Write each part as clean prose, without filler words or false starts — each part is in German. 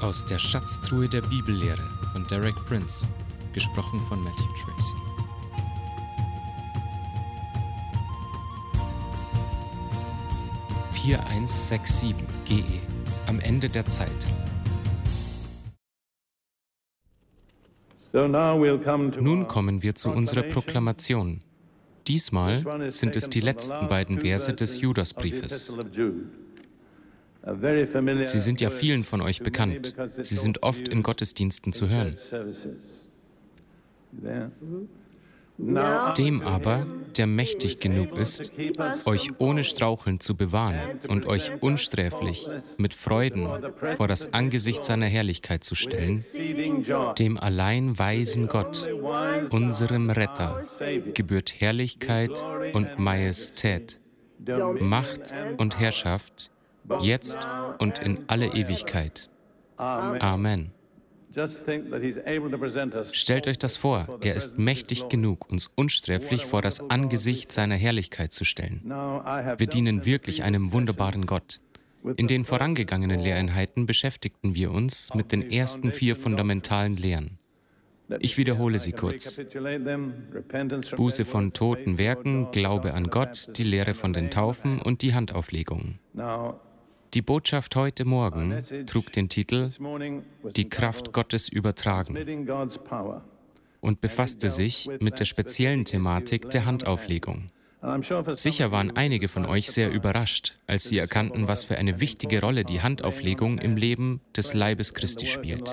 Aus der Schatztruhe der Bibellehre von Derek Prince, gesprochen von Matthew Tracy. »4167 GE, am Ende der Zeit.« Nun kommen wir zu unserer Proklamation. Diesmal sind es die letzten beiden Verse des Judasbriefes. Sie sind ja vielen von euch bekannt. Sie sind oft in Gottesdiensten zu hören. Dem aber, der mächtig genug ist, euch ohne Straucheln zu bewahren und euch unsträflich mit Freuden vor das Angesicht seiner Herrlichkeit zu stellen, dem allein weisen Gott, unserem Retter, gebührt Herrlichkeit und Majestät, Macht und Herrschaft, jetzt und in alle Ewigkeit. Amen. Stellt euch das vor, er ist mächtig genug, uns unsträflich vor das Angesicht seiner Herrlichkeit zu stellen. Wir dienen wirklich einem wunderbaren Gott. In den vorangegangenen Lehreinheiten beschäftigten wir uns mit den ersten 4 fundamentalen Lehren. Ich wiederhole sie kurz. Buße von toten Werken, Glaube an Gott, die Lehre von den Taufen und die Handauflegungen. Die Botschaft heute Morgen trug den Titel »Die Kraft Gottes übertragen« und befasste sich mit der speziellen Thematik der Handauflegung. Sicher waren einige von euch sehr überrascht, als sie erkannten, was für eine wichtige Rolle die Handauflegung im Leben des Leibes Christi spielt.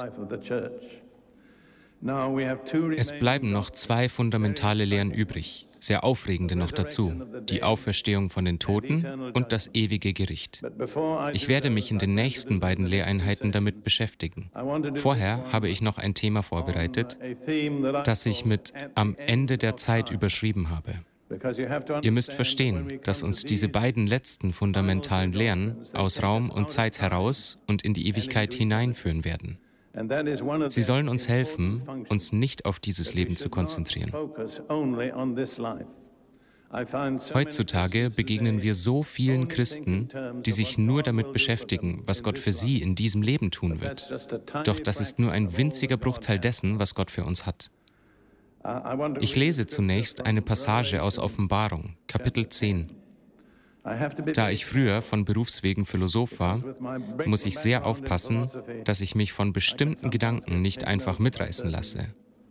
Es bleiben noch 2 fundamentale Lehren übrig, sehr aufregende noch dazu, die Auferstehung von den Toten und das ewige Gericht. Ich werde mich in den nächsten beiden Lehreinheiten damit beschäftigen. Vorher habe ich noch ein Thema vorbereitet, das ich mit »Am Ende der Zeit« überschrieben habe. Ihr müsst verstehen, dass uns diese beiden letzten fundamentalen Lehren aus Raum und Zeit heraus und in die Ewigkeit hineinführen werden. Sie sollen uns helfen, uns nicht auf dieses Leben zu konzentrieren. Heutzutage begegnen wir so vielen Christen, die sich nur damit beschäftigen, was Gott für sie in diesem Leben tun wird. Doch das ist nur ein winziger Bruchteil dessen, was Gott für uns hat. Ich lese zunächst eine Passage aus Offenbarung, Kapitel 10. Da ich früher von Berufswegen Philosoph war, muss ich sehr aufpassen, dass ich mich von bestimmten Gedanken nicht einfach mitreißen lasse.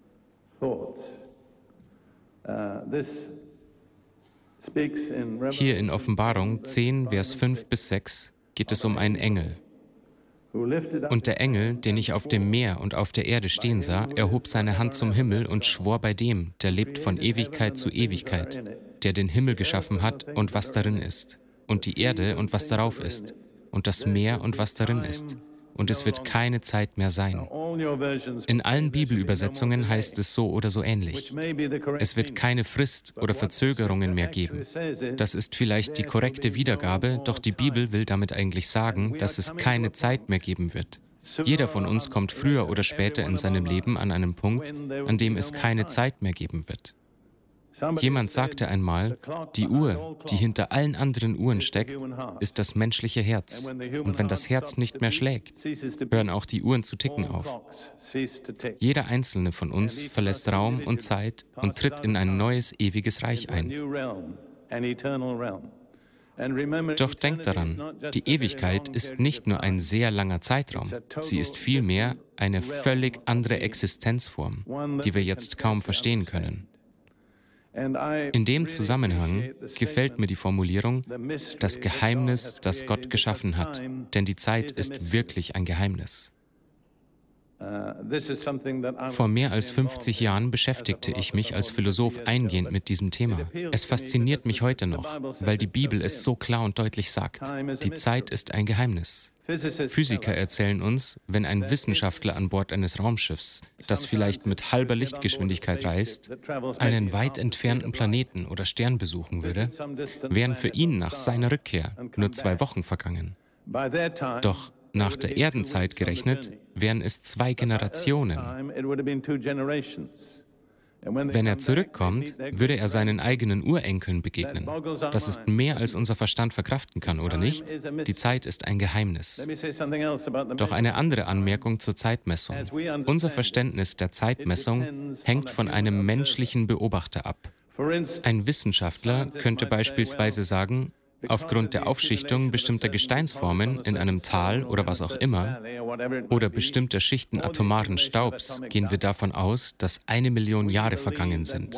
Hier in Offenbarung 10, Vers 5 bis 6 geht es um einen Engel. Und der Engel, den ich auf dem Meer und auf der Erde stehen sah, erhob seine Hand zum Himmel und schwor bei dem, der lebt von Ewigkeit zu Ewigkeit, der den Himmel geschaffen hat und was darin ist, und die Erde und was darauf ist, und das Meer und was darin ist. Und es wird keine Zeit mehr sein. In allen Bibelübersetzungen heißt es so oder so ähnlich. Es wird keine Frist oder Verzögerungen mehr geben. Das ist vielleicht die korrekte Wiedergabe, doch die Bibel will damit eigentlich sagen, dass es keine Zeit mehr geben wird. Jeder von uns kommt früher oder später in seinem Leben an einen Punkt, an dem es keine Zeit mehr geben wird. Jemand sagte einmal, die Uhr, die hinter allen anderen Uhren steckt, ist das menschliche Herz. Und wenn das Herz nicht mehr schlägt, hören auch die Uhren zu ticken auf. Jeder einzelne von uns verlässt Raum und Zeit und tritt in ein neues, ewiges Reich ein. Doch denkt daran, die Ewigkeit ist nicht nur ein sehr langer Zeitraum, sie ist vielmehr eine völlig andere Existenzform, die wir jetzt kaum verstehen können. In dem Zusammenhang gefällt mir die Formulierung, das Geheimnis, das Gott geschaffen hat, denn die Zeit ist wirklich ein Geheimnis. Vor mehr als 50 Jahren beschäftigte ich mich als Philosoph eingehend mit diesem Thema. Es fasziniert mich heute noch, weil die Bibel es so klar und deutlich sagt. Die Zeit ist ein Geheimnis. Physiker erzählen uns, wenn ein Wissenschaftler an Bord eines Raumschiffs, das vielleicht mit halber Lichtgeschwindigkeit reist, einen weit entfernten Planeten oder Stern besuchen würde, wären für ihn nach seiner Rückkehr nur 2 Wochen vergangen. Doch nach der Erdenzeit gerechnet, wären es 2 Generationen. Wenn er zurückkommt, würde er seinen eigenen Urenkeln begegnen. Das ist mehr, als unser Verstand verkraften kann, oder nicht? Die Zeit ist ein Geheimnis. Doch eine andere Anmerkung zur Zeitmessung. Unser Verständnis der Zeitmessung hängt von einem menschlichen Beobachter ab. Ein Wissenschaftler könnte beispielsweise sagen, aufgrund der Aufschichtung bestimmter Gesteinsformen in einem Tal oder was auch immer oder bestimmter Schichten atomaren Staubs gehen wir davon aus, dass 1 Million Jahre vergangen sind.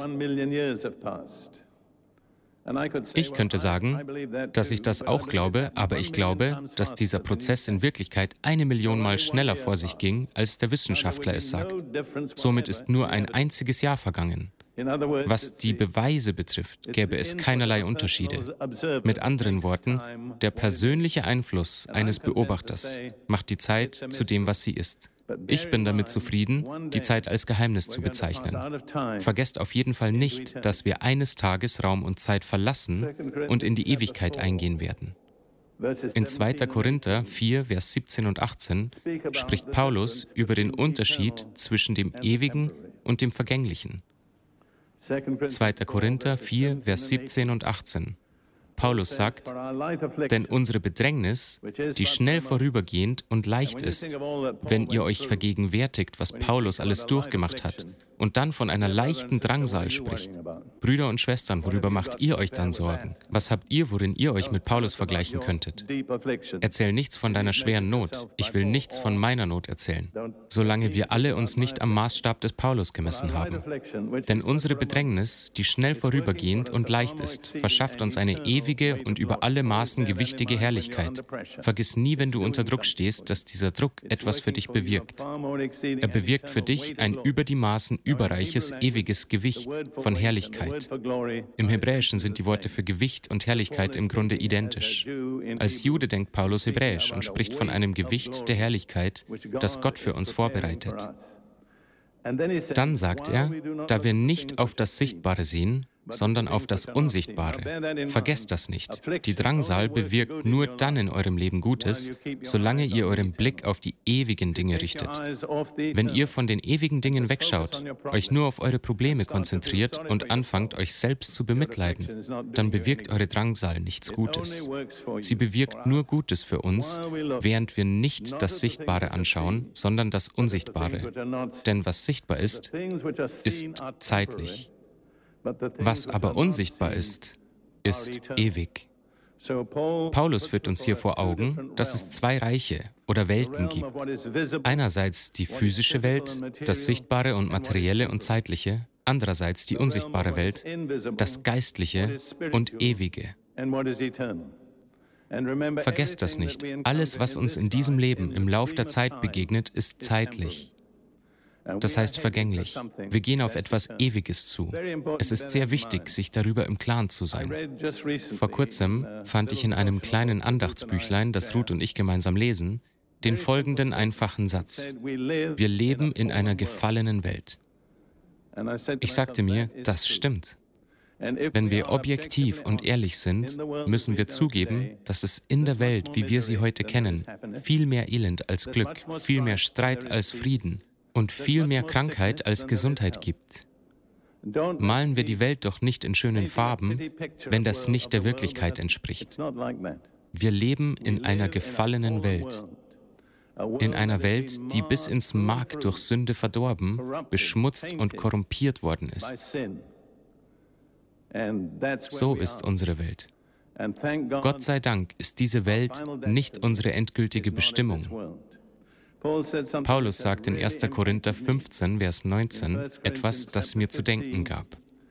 Ich könnte sagen, dass ich das auch glaube, aber ich glaube, dass dieser Prozess in Wirklichkeit 1 Million Mal schneller vor sich ging, als der Wissenschaftler es sagt. Somit ist nur ein einziges Jahr vergangen. Was die Beweise betrifft, gäbe es keinerlei Unterschiede. Mit anderen Worten, der persönliche Einfluss eines Beobachters macht die Zeit zu dem, was sie ist. Ich bin damit zufrieden, die Zeit als Geheimnis zu bezeichnen. Vergesst auf jeden Fall nicht, dass wir eines Tages Raum und Zeit verlassen und in die Ewigkeit eingehen werden. In 2. Korinther 4, Vers 17 und 18 spricht Paulus über den Unterschied zwischen dem Ewigen und dem Vergänglichen. 2. Korinther 4, Vers 17 und 18. Paulus sagt, denn unsere Bedrängnis, die schnell vorübergehend und leicht ist, wenn ihr euch vergegenwärtigt, was Paulus alles durchgemacht hat und dann von einer leichten Drangsal spricht. Brüder und Schwestern, worüber macht ihr euch dann Sorgen? Was habt ihr, worin ihr euch mit Paulus vergleichen könntet? Erzähl nichts von deiner schweren Not. Ich will nichts von meiner Not erzählen, solange wir alle uns nicht am Maßstab des Paulus gemessen haben. Denn unsere Bedrängnis, die schnell vorübergehend und leicht ist, verschafft uns eine ewige und über alle Maßen gewichtige Herrlichkeit. Vergiss nie, wenn du unter Druck stehst, dass dieser Druck etwas für dich bewirkt. Er bewirkt für dich ein über die Maßen überreiches, ewiges Gewicht von Herrlichkeit. Im Hebräischen sind die Worte für Gewicht und Herrlichkeit im Grunde identisch. Als Jude denkt Paulus hebräisch und spricht von einem Gewicht der Herrlichkeit, das Gott für uns vorbereitet. Dann sagt er, da wir nicht auf das Sichtbare sehen, sondern auf das Unsichtbare. Vergesst das nicht. Die Drangsal bewirkt nur dann in eurem Leben Gutes, solange ihr euren Blick auf die ewigen Dinge richtet. Wenn ihr von den ewigen Dingen wegschaut, euch nur auf eure Probleme konzentriert und anfangt, euch selbst zu bemitleiden, dann bewirkt eure Drangsal nichts Gutes. Sie bewirkt nur Gutes für uns, während wir nicht das Sichtbare anschauen, sondern das Unsichtbare. Denn was sichtbar ist, ist zeitlich. Was aber unsichtbar ist, ist ewig. Paulus führt uns hier vor Augen, dass es 2 Reiche oder Welten gibt. Einerseits die physische Welt, das Sichtbare und Materielle und Zeitliche, andererseits die unsichtbare Welt, das Geistliche und Ewige. Vergesst das nicht. Alles, was uns in diesem Leben im Lauf der Zeit begegnet, ist zeitlich. Das heißt vergänglich. Wir gehen auf etwas Ewiges zu. Es ist sehr wichtig, sich darüber im Klaren zu sein. Vor kurzem fand ich in einem kleinen Andachtsbüchlein, das Ruth und ich gemeinsam lesen, den folgenden einfachen Satz. Wir leben in einer gefallenen Welt. Ich sagte mir, das stimmt. Wenn wir objektiv und ehrlich sind, müssen wir zugeben, dass es in der Welt, wie wir sie heute kennen, viel mehr Elend als Glück, viel mehr Streit als Frieden und viel mehr Krankheit als Gesundheit gibt. Malen wir die Welt doch nicht in schönen Farben, wenn das nicht der Wirklichkeit entspricht. Wir leben in einer gefallenen Welt. In einer Welt, die bis ins Mark durch Sünde verdorben, beschmutzt und korrumpiert worden ist. So ist unsere Welt. Gott sei Dank ist diese Welt nicht unsere endgültige Bestimmung. Paulus sagt in 1. Korinther 15, Vers 19 etwas, das mir zu denken gab.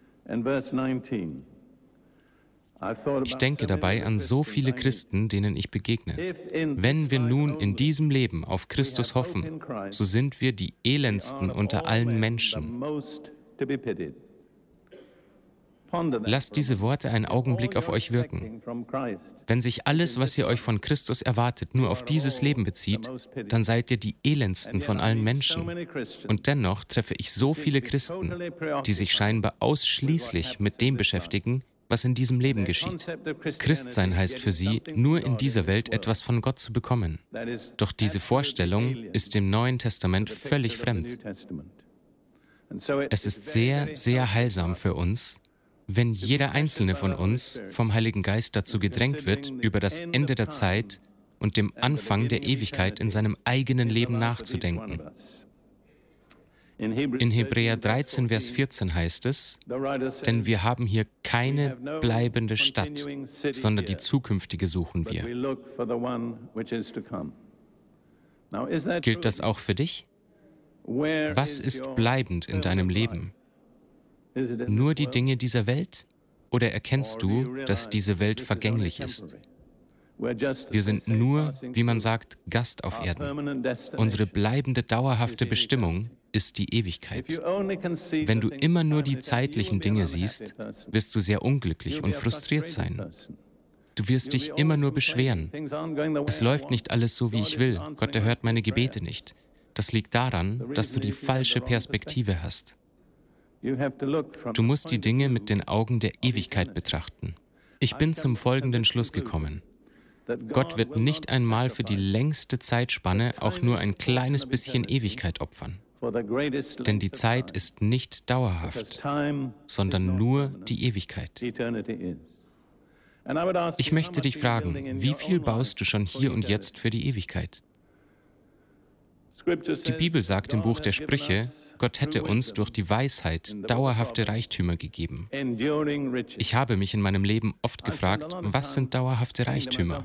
Ich denke dabei an so viele Christen, denen ich begegne. Wenn wir nun in diesem Leben auf Christus hoffen, so sind wir die elendsten unter allen Menschen. Lasst diese Worte einen Augenblick auf euch wirken. Wenn sich alles, was ihr euch von Christus erwartet, nur auf dieses Leben bezieht, dann seid ihr die elendsten von allen Menschen. Und dennoch treffe ich so viele Christen, die sich scheinbar ausschließlich mit dem beschäftigen, was in diesem Leben geschieht. Christsein heißt für sie, nur in dieser Welt etwas von Gott zu bekommen. Doch diese Vorstellung ist dem Neuen Testament völlig fremd. Es ist sehr, sehr heilsam für uns, wenn jeder einzelne von uns vom Heiligen Geist dazu gedrängt wird, über das Ende der Zeit und dem Anfang der Ewigkeit in seinem eigenen Leben nachzudenken. In Hebräer 13, Vers 14 heißt es, denn wir haben hier keine bleibende Stadt, sondern die zukünftige suchen wir. Gilt das auch für dich? Was ist bleibend in deinem Leben? Nur die Dinge dieser Welt? Oder erkennst du, dass diese Welt vergänglich ist? Wir sind nur, wie man sagt, Gast auf Erden. Unsere bleibende, dauerhafte Bestimmung ist die Ewigkeit. Wenn du immer nur die zeitlichen Dinge siehst, wirst du sehr unglücklich und frustriert sein. Du wirst dich immer nur beschweren. Es läuft nicht alles so, wie ich will. Gott erhört meine Gebete nicht. Das liegt daran, dass du die falsche Perspektive hast. Du musst die Dinge mit den Augen der Ewigkeit betrachten. Ich bin zum folgenden Schluss gekommen. Gott wird nicht einmal für die längste Zeitspanne auch nur ein kleines bisschen Ewigkeit opfern. Denn die Zeit ist nicht dauerhaft, sondern nur die Ewigkeit. Ich möchte dich fragen, wie viel baust du schon hier und jetzt für die Ewigkeit? Die Bibel sagt im Buch der Sprüche, Gott hätte uns durch die Weisheit dauerhafte Reichtümer gegeben. Ich habe mich in meinem Leben oft gefragt, was sind dauerhafte Reichtümer?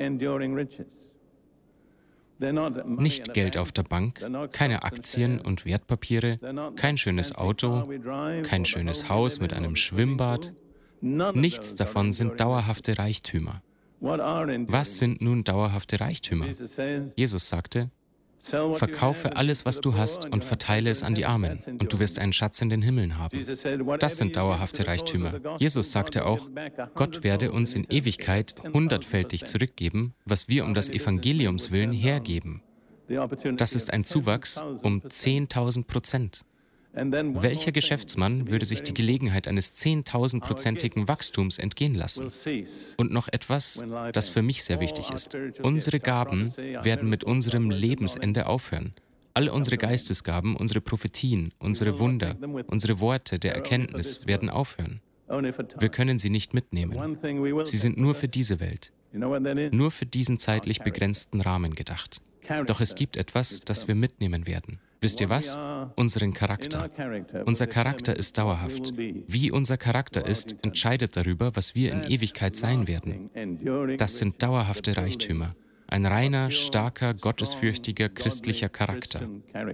Nicht Geld auf der Bank, keine Aktien und Wertpapiere, kein schönes Auto, kein schönes Haus mit einem Schwimmbad. Nichts davon sind dauerhafte Reichtümer. Was sind nun dauerhafte Reichtümer? Jesus sagte, verkaufe alles, was du hast, und verteile es an die Armen, und du wirst einen Schatz in den Himmeln haben. Das sind dauerhafte Reichtümer. Jesus sagte auch, Gott werde uns in Ewigkeit hundertfältig zurückgeben, was wir um des Evangeliums willen hergeben. Das ist ein Zuwachs um 10.000%. Welcher Geschäftsmann würde sich die Gelegenheit eines 10.000-prozentigen Wachstums entgehen lassen? Und noch etwas, das für mich sehr wichtig ist. Unsere Gaben werden mit unserem Lebensende aufhören. All unsere Geistesgaben, unsere Prophetien, unsere Wunder, unsere Worte der Erkenntnis werden aufhören. Wir können sie nicht mitnehmen. Sie sind nur für diese Welt, nur für diesen zeitlich begrenzten Rahmen gedacht. Doch es gibt etwas, das wir mitnehmen werden. Wisst ihr was? Unseren Charakter. Unser Charakter ist dauerhaft. Wie unser Charakter ist, entscheidet darüber, was wir in Ewigkeit sein werden. Das sind dauerhafte Reichtümer. Ein reiner, starker, gottesfürchtiger, christlicher Charakter.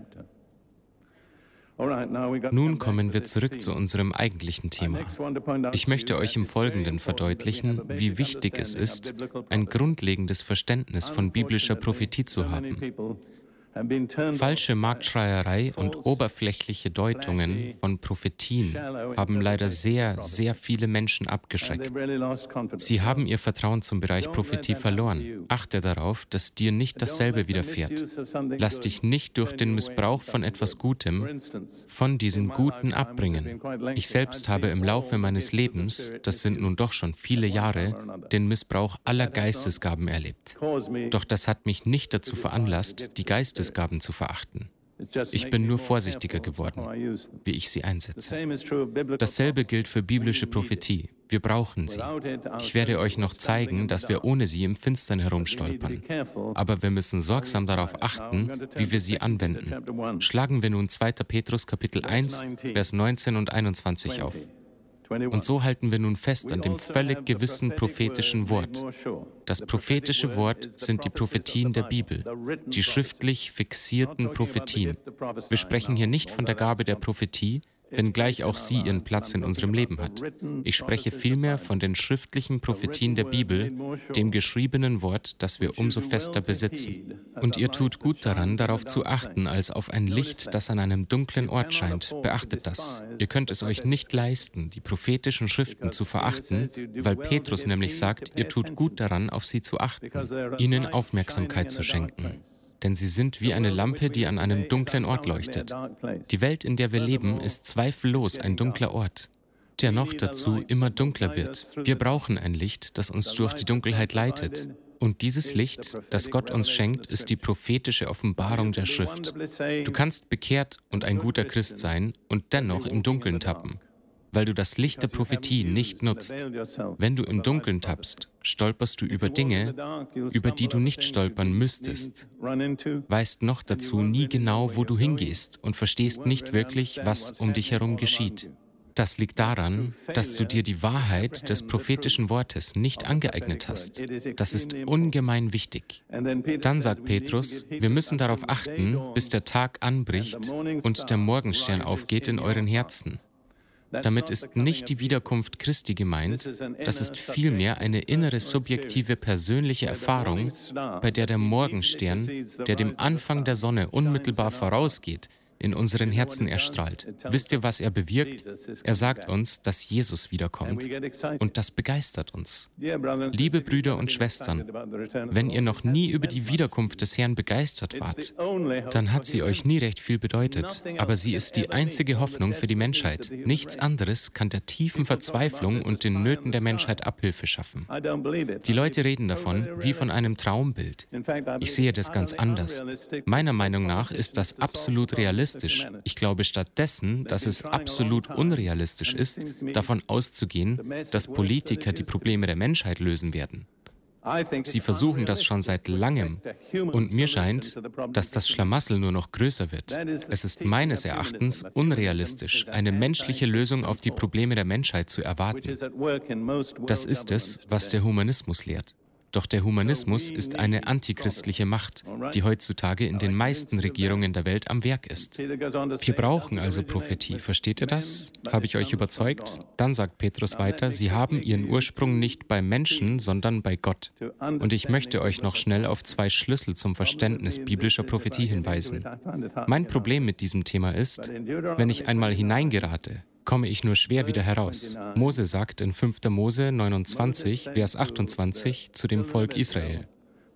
Nun kommen wir zurück zu unserem eigentlichen Thema. Ich möchte euch im Folgenden verdeutlichen, wie wichtig es ist, ein grundlegendes Verständnis von biblischer Prophetie zu haben. Falsche Marktschreierei und oberflächliche Deutungen von Prophetien haben leider sehr, sehr viele Menschen abgeschreckt. Sie haben ihr Vertrauen zum Bereich Prophetie verloren. Achte darauf, dass dir nicht dasselbe widerfährt. Lass dich nicht durch den Missbrauch von etwas Gutem, von diesem Guten abbringen. Ich selbst habe im Laufe meines Lebens, das sind nun doch schon viele Jahre, den Missbrauch aller Geistesgaben erlebt. Doch das hat mich nicht dazu veranlasst, die Geistesgaben zu verachten. Ich bin nur vorsichtiger geworden, wie ich sie einsetze. Dasselbe gilt für biblische Prophetie. Wir brauchen sie. Ich werde euch noch zeigen, dass wir ohne sie im Finstern herumstolpern. Aber wir müssen sorgsam darauf achten, wie wir sie anwenden. Schlagen wir nun 2. Petrus Kapitel 1, Vers 19 und 21 auf. Und so halten wir nun fest an dem völlig gewissen prophetischen Wort. Das prophetische Wort sind die Prophetien der Bibel, die schriftlich fixierten Prophetien. Wir sprechen hier nicht von der Gabe der Prophetie, wenngleich auch sie ihren Platz in unserem Leben hat. Ich spreche vielmehr von den schriftlichen Prophetien der Bibel, dem geschriebenen Wort, das wir umso fester besitzen. Und ihr tut gut daran, darauf zu achten, als auf ein Licht, das an einem dunklen Ort scheint. Beachtet das. Ihr könnt es euch nicht leisten, die prophetischen Schriften zu verachten, weil Petrus nämlich sagt, ihr tut gut daran, auf sie zu achten, ihnen Aufmerksamkeit zu schenken. Denn sie sind wie eine Lampe, die an einem dunklen Ort leuchtet. Die Welt, in der wir leben, ist zweifellos ein dunkler Ort, der noch dazu immer dunkler wird. Wir brauchen ein Licht, das uns durch die Dunkelheit leitet. Und dieses Licht, das Gott uns schenkt, ist die prophetische Offenbarung der Schrift. Du kannst bekehrt und ein guter Christ sein und dennoch im Dunkeln tappen, weil du das Licht der Prophetie nicht nutzt. Wenn du im Dunkeln tappst, stolperst du über Dinge, über die du nicht stolpern müsstest, weißt noch dazu nie genau, wo du hingehst und verstehst nicht wirklich, was um dich herum geschieht. Das liegt daran, dass du dir die Wahrheit des prophetischen Wortes nicht angeeignet hast. Das ist ungemein wichtig. Dann sagt Petrus, wir müssen darauf achten, bis der Tag anbricht und der Morgenstern aufgeht in euren Herzen. Damit ist nicht die Wiederkunft Christi gemeint, das ist vielmehr eine innere, subjektive, persönliche Erfahrung, bei der der Morgenstern, der dem Anfang der Sonne unmittelbar vorausgeht, in unseren Herzen erstrahlt. Wisst ihr, was er bewirkt? Er sagt uns, dass Jesus wiederkommt. Und das begeistert uns. Liebe Brüder und Schwestern, wenn ihr noch nie über die Wiederkunft des Herrn begeistert wart, dann hat sie euch nie recht viel bedeutet. Aber sie ist die einzige Hoffnung für die Menschheit. Nichts anderes kann der tiefen Verzweiflung und den Nöten der Menschheit Abhilfe schaffen. Die Leute reden davon wie von einem Traumbild. Ich sehe das ganz anders. Meiner Meinung nach ist das absolut realistisch. Ich glaube stattdessen, dass es absolut unrealistisch ist, davon auszugehen, dass Politiker die Probleme der Menschheit lösen werden. Sie versuchen das schon seit langem und mir scheint, dass das Schlamassel nur noch größer wird. Es ist meines Erachtens unrealistisch, eine menschliche Lösung auf die Probleme der Menschheit zu erwarten. Das ist es, was der Humanismus lehrt. Doch der Humanismus ist eine antichristliche Macht, die heutzutage in den meisten Regierungen der Welt am Werk ist. Wir brauchen also Prophetie, versteht ihr das? Habe ich euch überzeugt? Dann sagt Petrus weiter, sie haben ihren Ursprung nicht bei Menschen, sondern bei Gott. Und ich möchte euch noch schnell auf 2 Schlüssel zum Verständnis biblischer Prophetie hinweisen. Mein Problem mit diesem Thema ist, wenn ich einmal hineingerate, komme ich nur schwer wieder heraus. Mose sagt in 5. Mose 29, Vers 28 zu dem Volk Israel: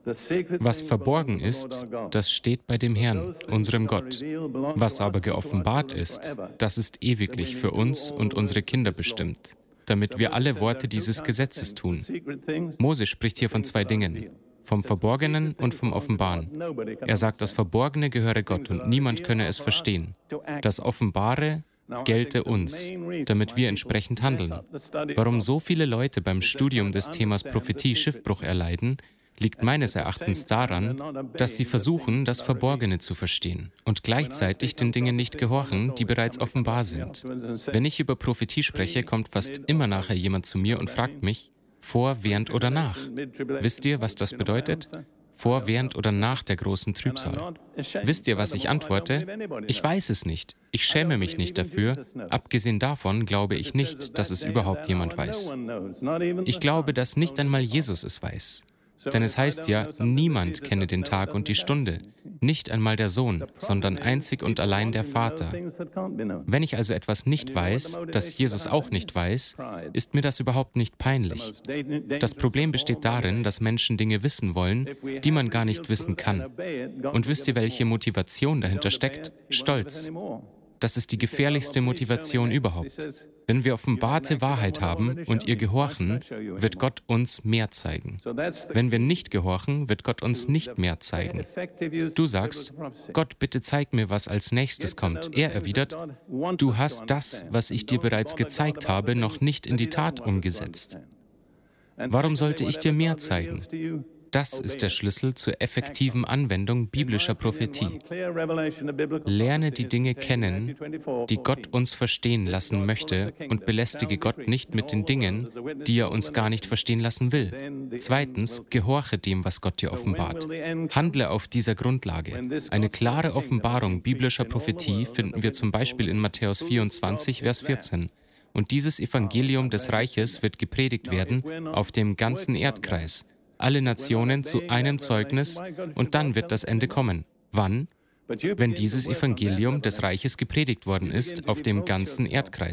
Was verborgen ist, das steht bei dem Herrn, unserem Gott. Was aber geoffenbart ist, das ist ewiglich für uns und unsere Kinder bestimmt, damit wir alle Worte dieses Gesetzes tun. Mose spricht hier von 2 Dingen: vom Verborgenen und vom Offenbaren. Er sagt, das Verborgene gehöre Gott und niemand könne es verstehen. Das Offenbare gelte uns, damit wir entsprechend handeln. Warum so viele Leute beim Studium des Themas Prophetie Schiffbruch erleiden, liegt meines Erachtens daran, dass sie versuchen, das Verborgene zu verstehen und gleichzeitig den Dingen nicht gehorchen, die bereits offenbar sind. Wenn ich über Prophetie spreche, kommt fast immer nachher jemand zu mir und fragt mich, vor, während oder nach. Wisst ihr, was das bedeutet? Vor, während oder nach der großen Trübsal. Wisst ihr, was ich antworte? Ich weiß es nicht. Ich schäme mich nicht dafür. Abgesehen davon glaube ich nicht, dass es überhaupt jemand weiß. Ich glaube, dass nicht einmal Jesus es weiß. Denn es heißt ja, niemand kenne den Tag und die Stunde, nicht einmal der Sohn, sondern einzig und allein der Vater. Wenn ich also etwas nicht weiß, das Jesus auch nicht weiß, ist mir das überhaupt nicht peinlich. Das Problem besteht darin, dass Menschen Dinge wissen wollen, die man gar nicht wissen kann. Und wisst ihr, welche Motivation dahinter steckt? Stolz. Das ist die gefährlichste Motivation überhaupt. Wenn wir offenbarte Wahrheit haben und ihr gehorchen, wird Gott uns mehr zeigen. Wenn wir nicht gehorchen, wird Gott uns nicht mehr zeigen. Du sagst, Gott, bitte zeig mir, was als nächstes kommt. Er erwidert, du hast das, was ich dir bereits gezeigt habe, noch nicht in die Tat umgesetzt. Warum sollte ich dir mehr zeigen? Das ist der Schlüssel zur effektiven Anwendung biblischer Prophetie. Lerne die Dinge kennen, die Gott uns verstehen lassen möchte, und belästige Gott nicht mit den Dingen, die er uns gar nicht verstehen lassen will. Zweitens, gehorche dem, was Gott dir offenbart. Handle auf dieser Grundlage. Eine klare Offenbarung biblischer Prophetie finden wir zum Beispiel in Matthäus 24, Vers 14. Und dieses Evangelium des Reiches wird gepredigt werden auf dem ganzen Erdkreis. Alle Nationen zu einem Zeugnis, und dann wird das Ende kommen. Wann? Wenn dieses Evangelium des Reiches gepredigt worden ist auf dem ganzen Erdkreis.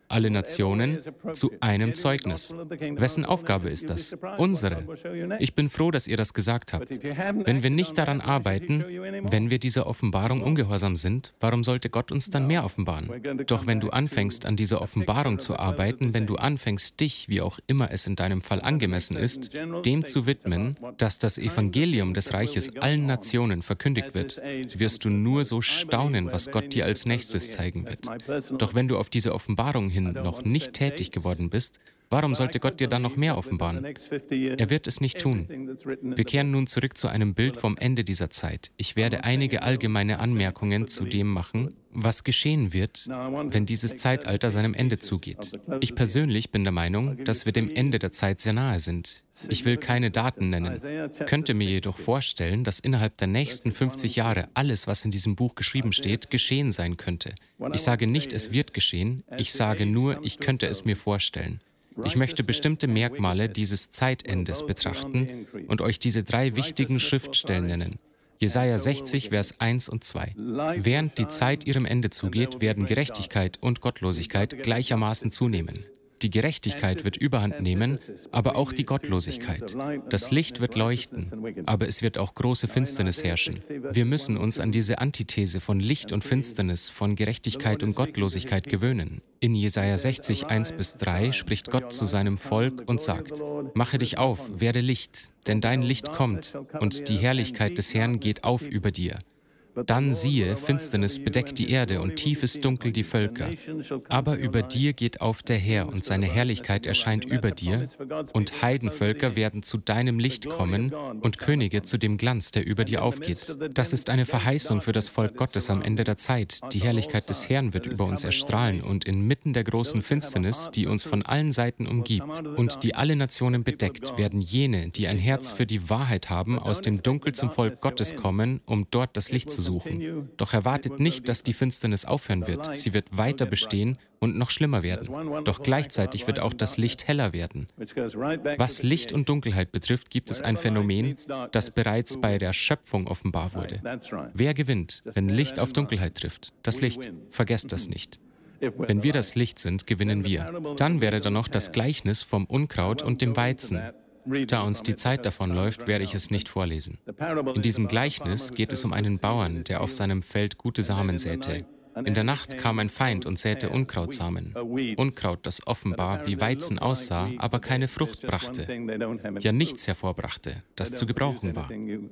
alle Nationen zu einem Zeugnis. Wessen Aufgabe ist das? Unsere. Ich bin froh, dass ihr das gesagt habt. Wenn wir nicht daran arbeiten, wenn wir dieser Offenbarung ungehorsam sind, warum sollte Gott uns dann mehr offenbaren? Doch wenn du anfängst, an dieser Offenbarung zu arbeiten, wenn du anfängst, dich, wie auch immer es in deinem Fall angemessen ist, dem zu widmen, dass das Evangelium des Reiches allen Nationen verkündigt wird, wirst du nur so staunen, was Gott dir als nächstes zeigen wird. Doch wenn du auf diese Offenbarung hin noch nicht tätig geworden bist, warum sollte Gott dir dann noch mehr offenbaren? Er wird es nicht tun. Wir kehren nun zurück zu einem Bild vom Ende dieser Zeit. Ich werde einige allgemeine Anmerkungen zu dem machen, was geschehen wird, wenn dieses Zeitalter seinem Ende zugeht. Ich persönlich bin der Meinung, dass wir dem Ende der Zeit sehr nahe sind. Ich will keine Daten nennen, könnte mir jedoch vorstellen, dass innerhalb der nächsten 50 Jahre alles, was in diesem Buch geschrieben steht, geschehen sein könnte. Ich sage nicht, es wird geschehen, ich sage nur, ich könnte es mir vorstellen. Ich möchte bestimmte Merkmale dieses Zeitendes betrachten und euch diese 3 wichtigen Schriftstellen nennen. Jesaja 60, Vers 1 und 2. Während die Zeit ihrem Ende zugeht, werden Gerechtigkeit und Gottlosigkeit gleichermaßen zunehmen. Die Gerechtigkeit wird Überhand nehmen, aber auch die Gottlosigkeit. Das Licht wird leuchten, aber es wird auch große Finsternis herrschen. Wir müssen uns an diese Antithese von Licht und Finsternis, von Gerechtigkeit und Gottlosigkeit gewöhnen. In Jesaja 60, 1-3 spricht Gott zu seinem Volk und sagt: Mache dich auf, werde Licht, denn dein Licht kommt, und die Herrlichkeit des Herrn geht auf über dir. Dann siehe, Finsternis bedeckt die Erde und tiefes Dunkel die Völker. Aber über dir geht auf der Herr und seine Herrlichkeit erscheint über dir und Heidenvölker werden zu deinem Licht kommen und Könige zu dem Glanz, der über dir aufgeht. Das ist eine Verheißung für das Volk Gottes am Ende der Zeit. Die Herrlichkeit des Herrn wird über uns erstrahlen und inmitten der großen Finsternis, die uns von allen Seiten umgibt und die alle Nationen bedeckt, werden jene, die ein Herz für die Wahrheit haben, aus dem Dunkel zum Volk Gottes kommen, um dort das Licht zu suchen. Doch erwartet nicht, dass die Finsternis aufhören wird. Sie wird weiter bestehen und noch schlimmer werden. Doch gleichzeitig wird auch das Licht heller werden. Was Licht und Dunkelheit betrifft, gibt es ein Phänomen, das bereits bei der Schöpfung offenbar wurde. Wer gewinnt, wenn Licht auf Dunkelheit trifft? Das Licht. Vergesst das nicht. Wenn wir das Licht sind, gewinnen wir. Dann wäre da noch das Gleichnis vom Unkraut und dem Weizen. Da uns die Zeit davonläuft, werde ich es nicht vorlesen. In diesem Gleichnis geht es um einen Bauern, der auf seinem Feld gute Samen säte. In der Nacht kam ein Feind und säte Unkrautsamen. Unkraut, das offenbar wie Weizen aussah, aber keine Frucht brachte, ja nichts hervorbrachte, das zu gebrauchen war.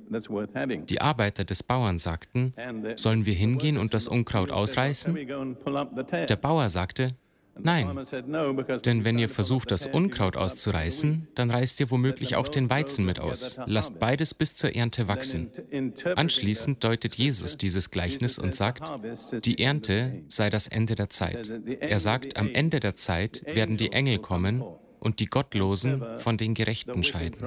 Die Arbeiter des Bauern sagten: Sollen wir hingehen und das Unkraut ausreißen? Der Bauer sagte: Nein, denn wenn ihr versucht, das Unkraut auszureißen, dann reißt ihr womöglich auch den Weizen mit aus. Lasst beides bis zur Ernte wachsen. Anschließend deutet Jesus dieses Gleichnis und sagt, die Ernte sei das Ende der Zeit. Er sagt, am Ende der Zeit werden die Engel kommen und die Gottlosen von den Gerechten scheiden.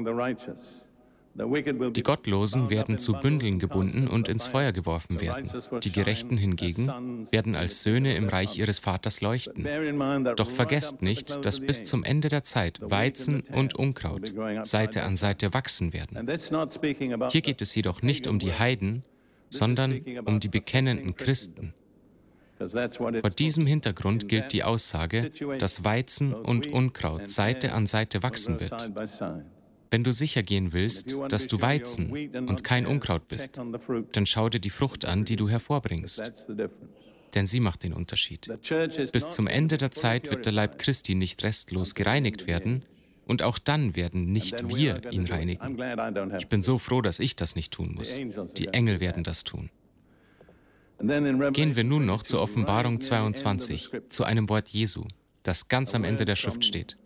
Die Gottlosen werden zu Bündeln gebunden und ins Feuer geworfen werden. Die Gerechten hingegen werden als Söhne im Reich ihres Vaters leuchten. Doch vergesst nicht, dass bis zum Ende der Zeit Weizen und Unkraut Seite an Seite wachsen werden. Hier geht es jedoch nicht um die Heiden, sondern um die bekennenden Christen. Vor diesem Hintergrund gilt die Aussage, dass Weizen und Unkraut Seite an Seite wachsen wird. Wenn du sicher gehen willst, dass du Weizen und kein Unkraut bist, dann schau dir die Frucht an, die du hervorbringst. Denn sie macht den Unterschied. Bis zum Ende der Zeit wird der Leib Christi nicht restlos gereinigt werden, und auch dann werden nicht wir ihn reinigen. Ich bin so froh, dass ich das nicht tun muss. Die Engel werden das tun. Gehen wir nun noch zur Offenbarung 22, zu einem Wort Jesu, das ganz am Ende der Schrift steht.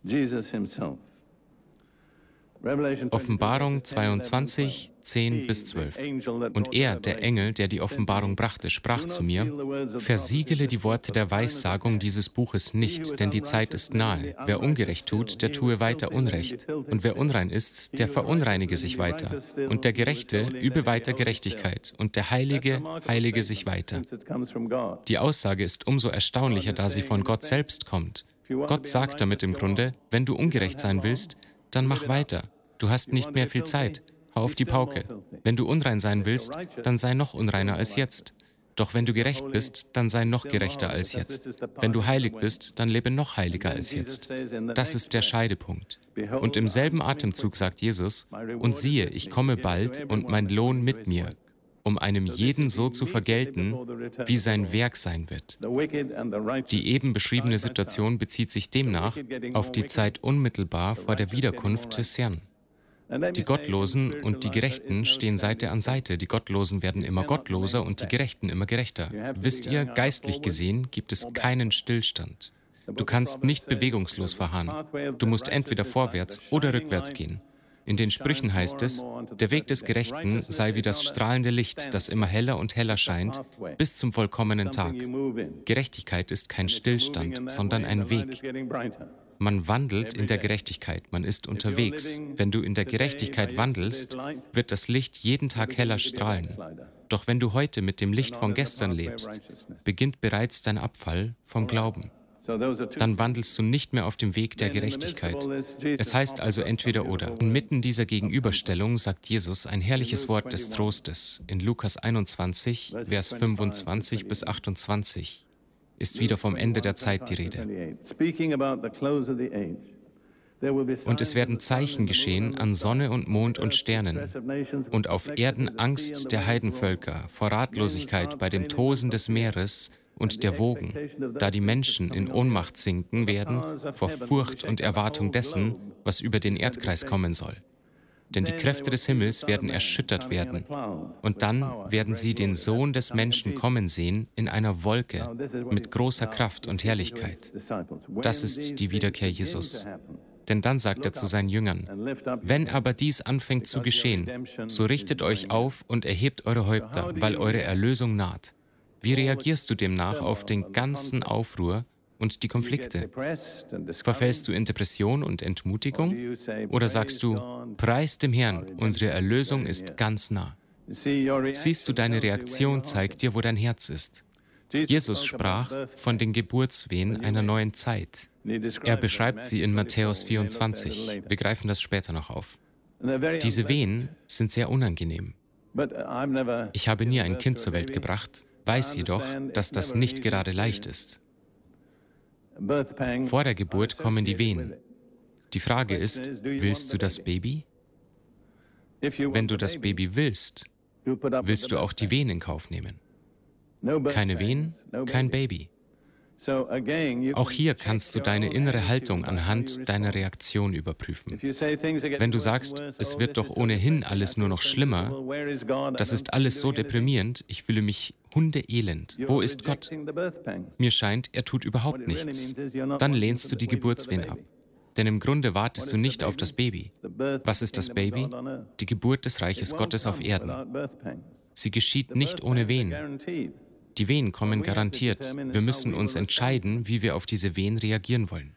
Offenbarung 22, 10-12. Und er, der Engel, der die Offenbarung brachte, sprach zu mir: Versiegele die Worte der Weissagung dieses Buches nicht, denn die Zeit ist nahe. Wer ungerecht tut, der tue weiter Unrecht. Und wer unrein ist, der verunreinige sich weiter. Und der Gerechte übe weiter Gerechtigkeit. Und der Heilige heilige sich weiter. Die Aussage ist umso erstaunlicher, da sie von Gott selbst kommt. Gott sagt damit im Grunde, wenn du ungerecht sein willst, dann mach weiter. Du hast nicht mehr viel Zeit. Hau auf die Pauke. Wenn du unrein sein willst, dann sei noch unreiner als jetzt. Doch wenn du gerecht bist, dann sei noch gerechter als jetzt. Wenn du heilig bist, dann lebe noch heiliger als jetzt. Das ist der Scheidepunkt. Und im selben Atemzug sagt Jesus, und siehe, ich komme bald und mein Lohn mit mir, um einem jeden so zu vergelten, wie sein Werk sein wird. Die eben beschriebene Situation bezieht sich demnach auf die Zeit unmittelbar vor der Wiederkunft des Herrn. Die Gottlosen und die Gerechten stehen Seite an Seite. Die Gottlosen werden immer gottloser und die Gerechten immer gerechter. Wisst ihr, geistlich gesehen gibt es keinen Stillstand. Du kannst nicht bewegungslos verharren. Du musst entweder vorwärts oder rückwärts gehen. In den Sprüchen heißt es, der Weg des Gerechten sei wie das strahlende Licht, das immer heller und heller scheint, bis zum vollkommenen Tag. Gerechtigkeit ist kein Stillstand, sondern ein Weg. Man wandelt in der Gerechtigkeit, man ist unterwegs. Wenn du in der Gerechtigkeit wandelst, wird das Licht jeden Tag heller strahlen. Doch wenn du heute mit dem Licht von gestern lebst, beginnt bereits dein Abfall vom Glauben. Dann wandelst du nicht mehr auf dem Weg der Gerechtigkeit. Es heißt also entweder oder. Inmitten dieser Gegenüberstellung sagt Jesus ein herrliches Wort des Trostes. In Lukas 21, Vers 25 bis 28 ist wieder vom Ende der Zeit die Rede. Und es werden Zeichen geschehen an Sonne und Mond und Sternen und auf Erden Angst der Heidenvölker, vor Ratlosigkeit bei dem Tosen des Meeres und der Wogen, da die Menschen in Ohnmacht sinken werden vor Furcht und Erwartung dessen, was über den Erdkreis kommen soll. Denn die Kräfte des Himmels werden erschüttert werden. Und dann werden sie den Sohn des Menschen kommen sehen in einer Wolke mit großer Kraft und Herrlichkeit. Das ist die Wiederkehr Jesus. Denn dann sagt er zu seinen Jüngern, wenn aber dies anfängt zu geschehen, so richtet euch auf und erhebt eure Häupter, weil eure Erlösung naht. Wie reagierst du demnach auf den ganzen Aufruhr und die Konflikte? Verfällst du in Depression und Entmutigung? Oder sagst du, preis dem Herrn, unsere Erlösung ist ganz nah? Siehst du, deine Reaktion zeigt dir, wo dein Herz ist. Jesus sprach von den Geburtswehen einer neuen Zeit. Er beschreibt sie in Matthäus 24. Wir greifen das später noch auf. Diese Wehen sind sehr unangenehm. Ich habe nie ein Kind zur Welt gebracht, weiß jedoch, dass das nicht gerade leicht ist. Vor der Geburt kommen die Wehen. Die Frage ist, willst du das Baby? Wenn du das Baby willst, willst du auch die Wehen in Kauf nehmen. Keine Wehen, kein Baby. Auch hier kannst du deine innere Haltung anhand deiner Reaktion überprüfen. Wenn du sagst, es wird doch ohnehin alles nur noch schlimmer, das ist alles so deprimierend, ich fühle mich hundeelend. Wo ist Gott? Mir scheint, er tut überhaupt nichts. Dann lehnst du die Geburtswehen ab. Denn im Grunde wartest du nicht auf das Baby. Was ist das Baby? Die Geburt des Reiches Gottes auf Erden. Sie geschieht nicht ohne Wehen. Die Wehen kommen garantiert. Wir müssen uns entscheiden, wie wir auf diese Wehen reagieren wollen.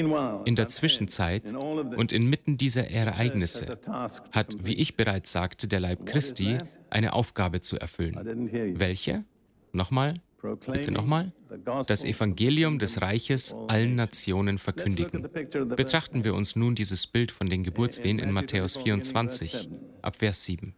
In der Zwischenzeit und inmitten dieser Ereignisse hat, wie ich bereits sagte, der Leib Christi eine Aufgabe zu erfüllen. Welche? Nochmal? Bitte nochmal? Das Evangelium des Reiches allen Nationen verkündigen. Betrachten wir uns nun dieses Bild von den Geburtswehen in Matthäus 24, ab Vers 7.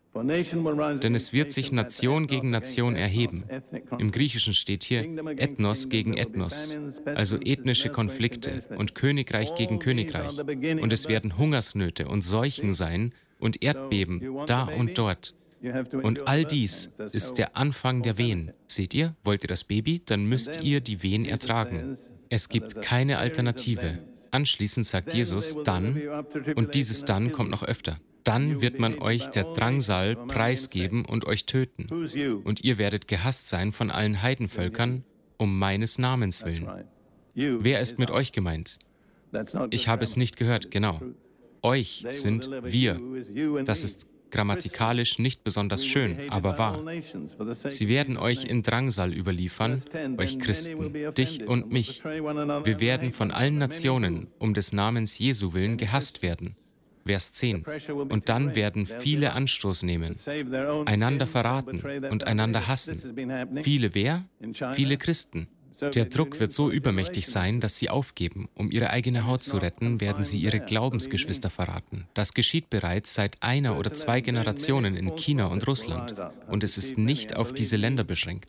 Denn es wird sich Nation gegen Nation erheben. Im Griechischen steht hier Ethnos gegen Ethnos, also ethnische Konflikte und Königreich gegen Königreich. Und es werden Hungersnöte und Seuchen sein und Erdbeben da und dort. Und all dies ist der Anfang der Wehen. Seht ihr? Wollt ihr das Baby? Dann müsst ihr die Wehen ertragen. Es gibt keine Alternative. Anschließend sagt Jesus, dann, und dieses dann kommt noch öfter, dann wird man euch der Drangsal preisgeben und euch töten. Und ihr werdet gehasst sein von allen Heidenvölkern, um meines Namens willen. Wer ist mit euch gemeint? Ich habe es nicht gehört, genau. Euch sind wir. Das ist grammatikalisch nicht besonders schön, aber wahr. Sie werden euch in Drangsal überliefern, euch Christen, dich und mich. Wir werden von allen Nationen um des Namens Jesu willen gehasst werden. Vers 10. Und dann werden viele Anstoß nehmen, einander verraten und einander hassen. Viele wer? Viele Christen. Der Druck wird so übermächtig sein, dass sie aufgeben. Um ihre eigene Haut zu retten, werden sie ihre Glaubensgeschwister verraten. Das geschieht bereits seit einer oder zwei Generationen in China und Russland. Und es ist nicht auf diese Länder beschränkt.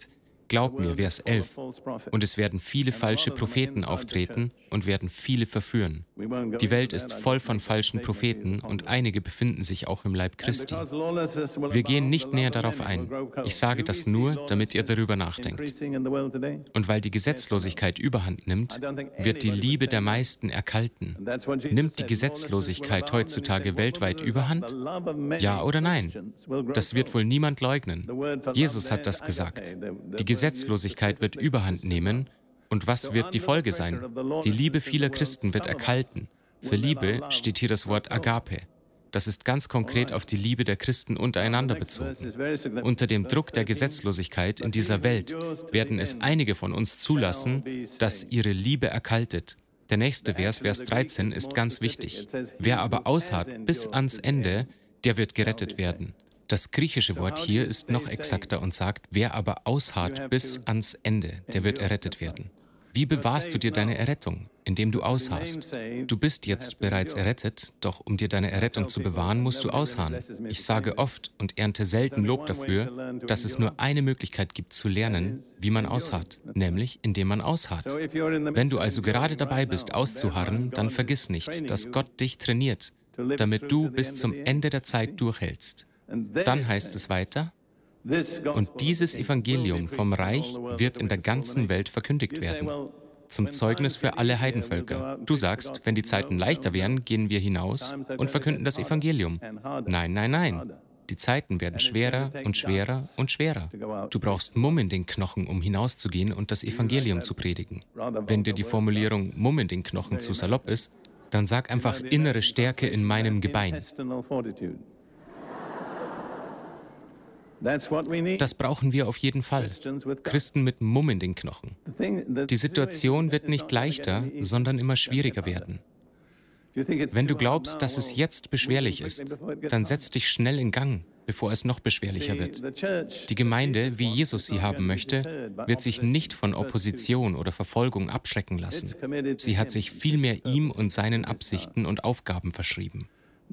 Glaub mir, Vers 11. Und es werden viele falsche Propheten auftreten und werden viele verführen. Die Welt ist voll von falschen Propheten und einige befinden sich auch im Leib Christi. Wir gehen nicht näher darauf ein. Ich sage das nur, damit ihr darüber nachdenkt. Und weil die Gesetzlosigkeit überhand nimmt, wird die Liebe der meisten erkalten. Nimmt die Gesetzlosigkeit heutzutage weltweit überhand? Ja oder nein? Das wird wohl niemand leugnen. Jesus hat das gesagt. Die Gesetzlosigkeit wird überhand nehmen. Und was wird die Folge sein? Die Liebe vieler Christen wird erkalten. Für Liebe steht hier das Wort Agape. Das ist ganz konkret auf die Liebe der Christen untereinander bezogen. Unter dem Druck der Gesetzlosigkeit in dieser Welt werden es einige von uns zulassen, dass ihre Liebe erkaltet. Der nächste Vers, Vers 13, ist ganz wichtig. Wer aber ausharrt bis ans Ende, der wird gerettet werden. Das griechische Wort hier ist noch exakter und sagt, wer aber ausharrt bis ans Ende, der wird errettet werden. Wie bewahrst du dir deine Errettung? Indem du ausharrst. Du bist jetzt bereits errettet, doch um dir deine Errettung zu bewahren, musst du ausharren. Ich sage oft und ernte selten Lob dafür, dass es nur eine Möglichkeit gibt zu lernen, wie man ausharrt, nämlich indem man ausharrt. Wenn du also gerade dabei bist, auszuharren, dann vergiss nicht, dass Gott dich trainiert, damit du bis zum Ende der Zeit durchhältst. Dann heißt es weiter, und dieses Evangelium vom Reich wird in der ganzen Welt verkündigt werden, zum Zeugnis für alle Heidenvölker. Du sagst, wenn die Zeiten leichter wären, gehen wir hinaus und verkünden das Evangelium. Nein, nein, nein. Die Zeiten werden schwerer und schwerer und schwerer. Du brauchst Mumm in den Knochen, um hinauszugehen und das Evangelium zu predigen. Wenn dir die Formulierung Mumm in den Knochen zu salopp ist, dann sag einfach innere Stärke in meinem Gebein. Das brauchen wir auf jeden Fall. Christen mit Mumm in den Knochen. Die Situation wird nicht leichter, sondern immer schwieriger werden. Wenn du glaubst, dass es jetzt beschwerlich ist, dann setz dich schnell in Gang, bevor es noch beschwerlicher wird. Die Gemeinde, wie Jesus sie haben möchte, wird sich nicht von Opposition oder Verfolgung abschrecken lassen. Sie hat sich vielmehr ihm und seinen Absichten und Aufgaben verschrieben.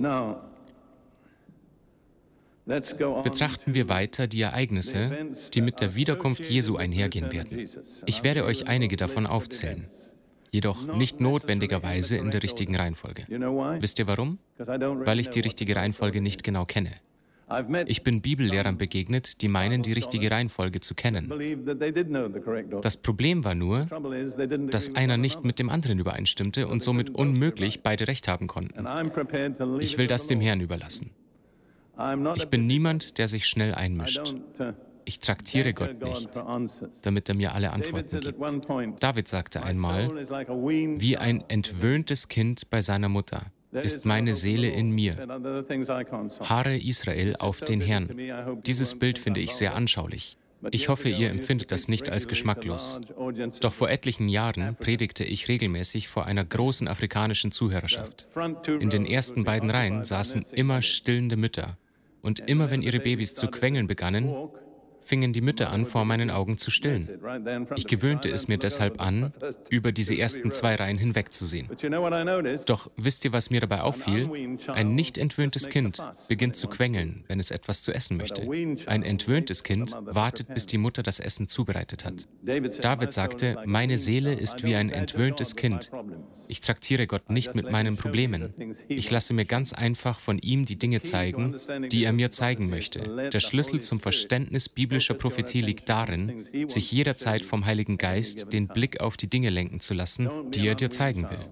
Betrachten wir weiter die Ereignisse, die mit der Wiederkunft Jesu einhergehen werden. Ich werde euch einige davon aufzählen, jedoch nicht notwendigerweise in der richtigen Reihenfolge. Wisst ihr warum? Weil ich die richtige Reihenfolge nicht genau kenne. Ich bin Bibellehrern begegnet, die meinen, die richtige Reihenfolge zu kennen. Das Problem war nur, dass einer nicht mit dem anderen übereinstimmte und somit unmöglich beide Recht haben konnten. Ich will das dem Herrn überlassen. Ich bin niemand, der sich schnell einmischt. Ich traktiere Gott nicht, damit er mir alle Antworten gibt. David sagte einmal, wie ein entwöhntes Kind bei seiner Mutter ist meine Seele in mir. Harre Israel auf den Herrn. Dieses Bild finde ich sehr anschaulich. Ich hoffe, ihr empfindet das nicht als geschmacklos. Doch vor etlichen Jahren predigte ich regelmäßig vor einer großen afrikanischen Zuhörerschaft. In den ersten beiden Reihen saßen immer stillende Mütter. Und immer wenn ihre Babys zu quengeln begannen, fingen die Mütter an, vor meinen Augen zu stillen. Ich gewöhnte es mir deshalb an, über diese ersten zwei Reihen hinwegzusehen. Doch wisst ihr, was mir dabei auffiel? Ein nicht entwöhntes Kind beginnt zu quengeln, wenn es etwas zu essen möchte. Ein entwöhntes Kind wartet, bis die Mutter das Essen zubereitet hat. David sagte, meine Seele ist wie ein entwöhntes Kind. Ich traktiere Gott nicht mit meinen Problemen. Ich lasse mir ganz einfach von ihm die Dinge zeigen, die er mir zeigen möchte. Der Schlüssel zum Verständnis biblischer Prophetie liegt darin, sich jederzeit vom Heiligen Geist den Blick auf die Dinge lenken zu lassen, die er dir zeigen will.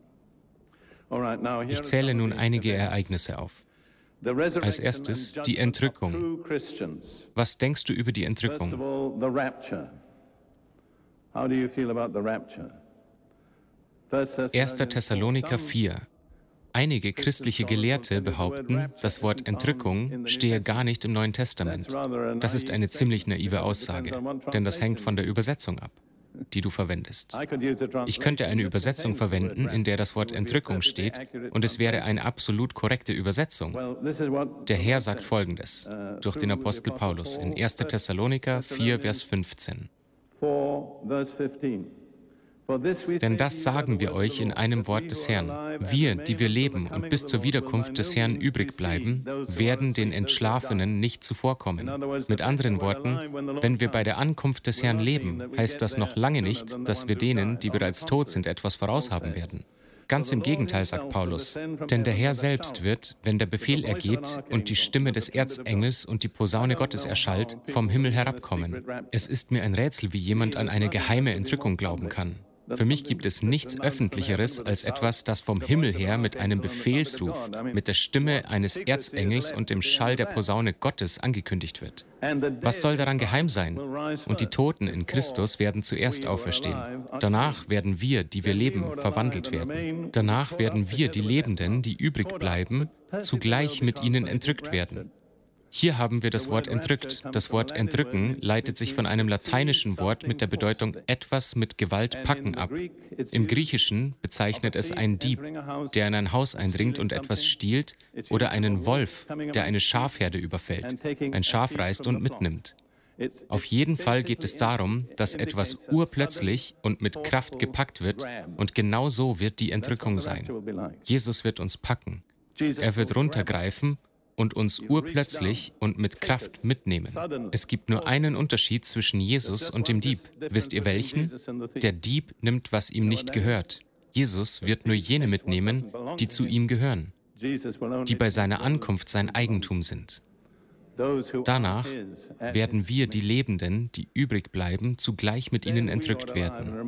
Ich zähle nun einige Ereignisse auf. Als erstes die Entrückung. Was denkst du über die Entrückung? 1. Thessaloniker 4. Einige christliche Gelehrte behaupten, das Wort Entrückung stehe gar nicht im Neuen Testament. Das ist eine ziemlich naive Aussage, denn das hängt von der Übersetzung ab, die du verwendest. Ich könnte eine Übersetzung verwenden, in der das Wort Entrückung steht, und es wäre eine absolut korrekte Übersetzung. Der Herr sagt Folgendes durch den Apostel Paulus in 1. Thessaloniker 4, Vers 15. Denn das sagen wir euch in einem Wort des Herrn. Wir, die wir leben und bis zur Wiederkunft des Herrn übrig bleiben, werden den Entschlafenen nicht zuvorkommen. Mit anderen Worten, wenn wir bei der Ankunft des Herrn leben, heißt das noch lange nicht, dass wir denen, die bereits tot sind, etwas voraushaben werden. Ganz im Gegenteil, sagt Paulus, denn der Herr selbst wird, wenn der Befehl ergeht und die Stimme des Erzengels und die Posaune Gottes erschallt, vom Himmel herabkommen. Es ist mir ein Rätsel, wie jemand an eine geheime Entrückung glauben kann. Für mich gibt es nichts Öffentlicheres als etwas, das vom Himmel her mit einem Befehlsruf, mit der Stimme eines Erzengels und dem Schall der Posaune Gottes angekündigt wird. Was soll daran geheim sein? Und die Toten in Christus werden zuerst auferstehen. Danach werden wir, die wir leben, verwandelt werden. Danach werden wir, die Lebenden, die übrig bleiben, zugleich mit ihnen entrückt werden. Hier haben wir das Wort entrückt. Das Wort entrücken leitet sich von einem lateinischen Wort mit der Bedeutung etwas mit Gewalt packen ab. Im Griechischen bezeichnet es einen Dieb, der in ein Haus eindringt und etwas stiehlt, oder einen Wolf, der eine Schafherde überfällt, ein Schaf reißt und mitnimmt. Auf jeden Fall geht es darum, dass etwas urplötzlich und mit Kraft gepackt wird, und genau so wird die Entrückung sein. Jesus wird uns packen. Er wird runtergreifen und uns urplötzlich und mit Kraft mitnehmen. Es gibt nur einen Unterschied zwischen Jesus und dem Dieb. Wisst ihr welchen? Der Dieb nimmt, was ihm nicht gehört. Jesus wird nur jene mitnehmen, die zu ihm gehören, die bei seiner Ankunft sein Eigentum sind. Danach werden wir, die Lebenden, die übrig bleiben, zugleich mit ihnen entrückt werden.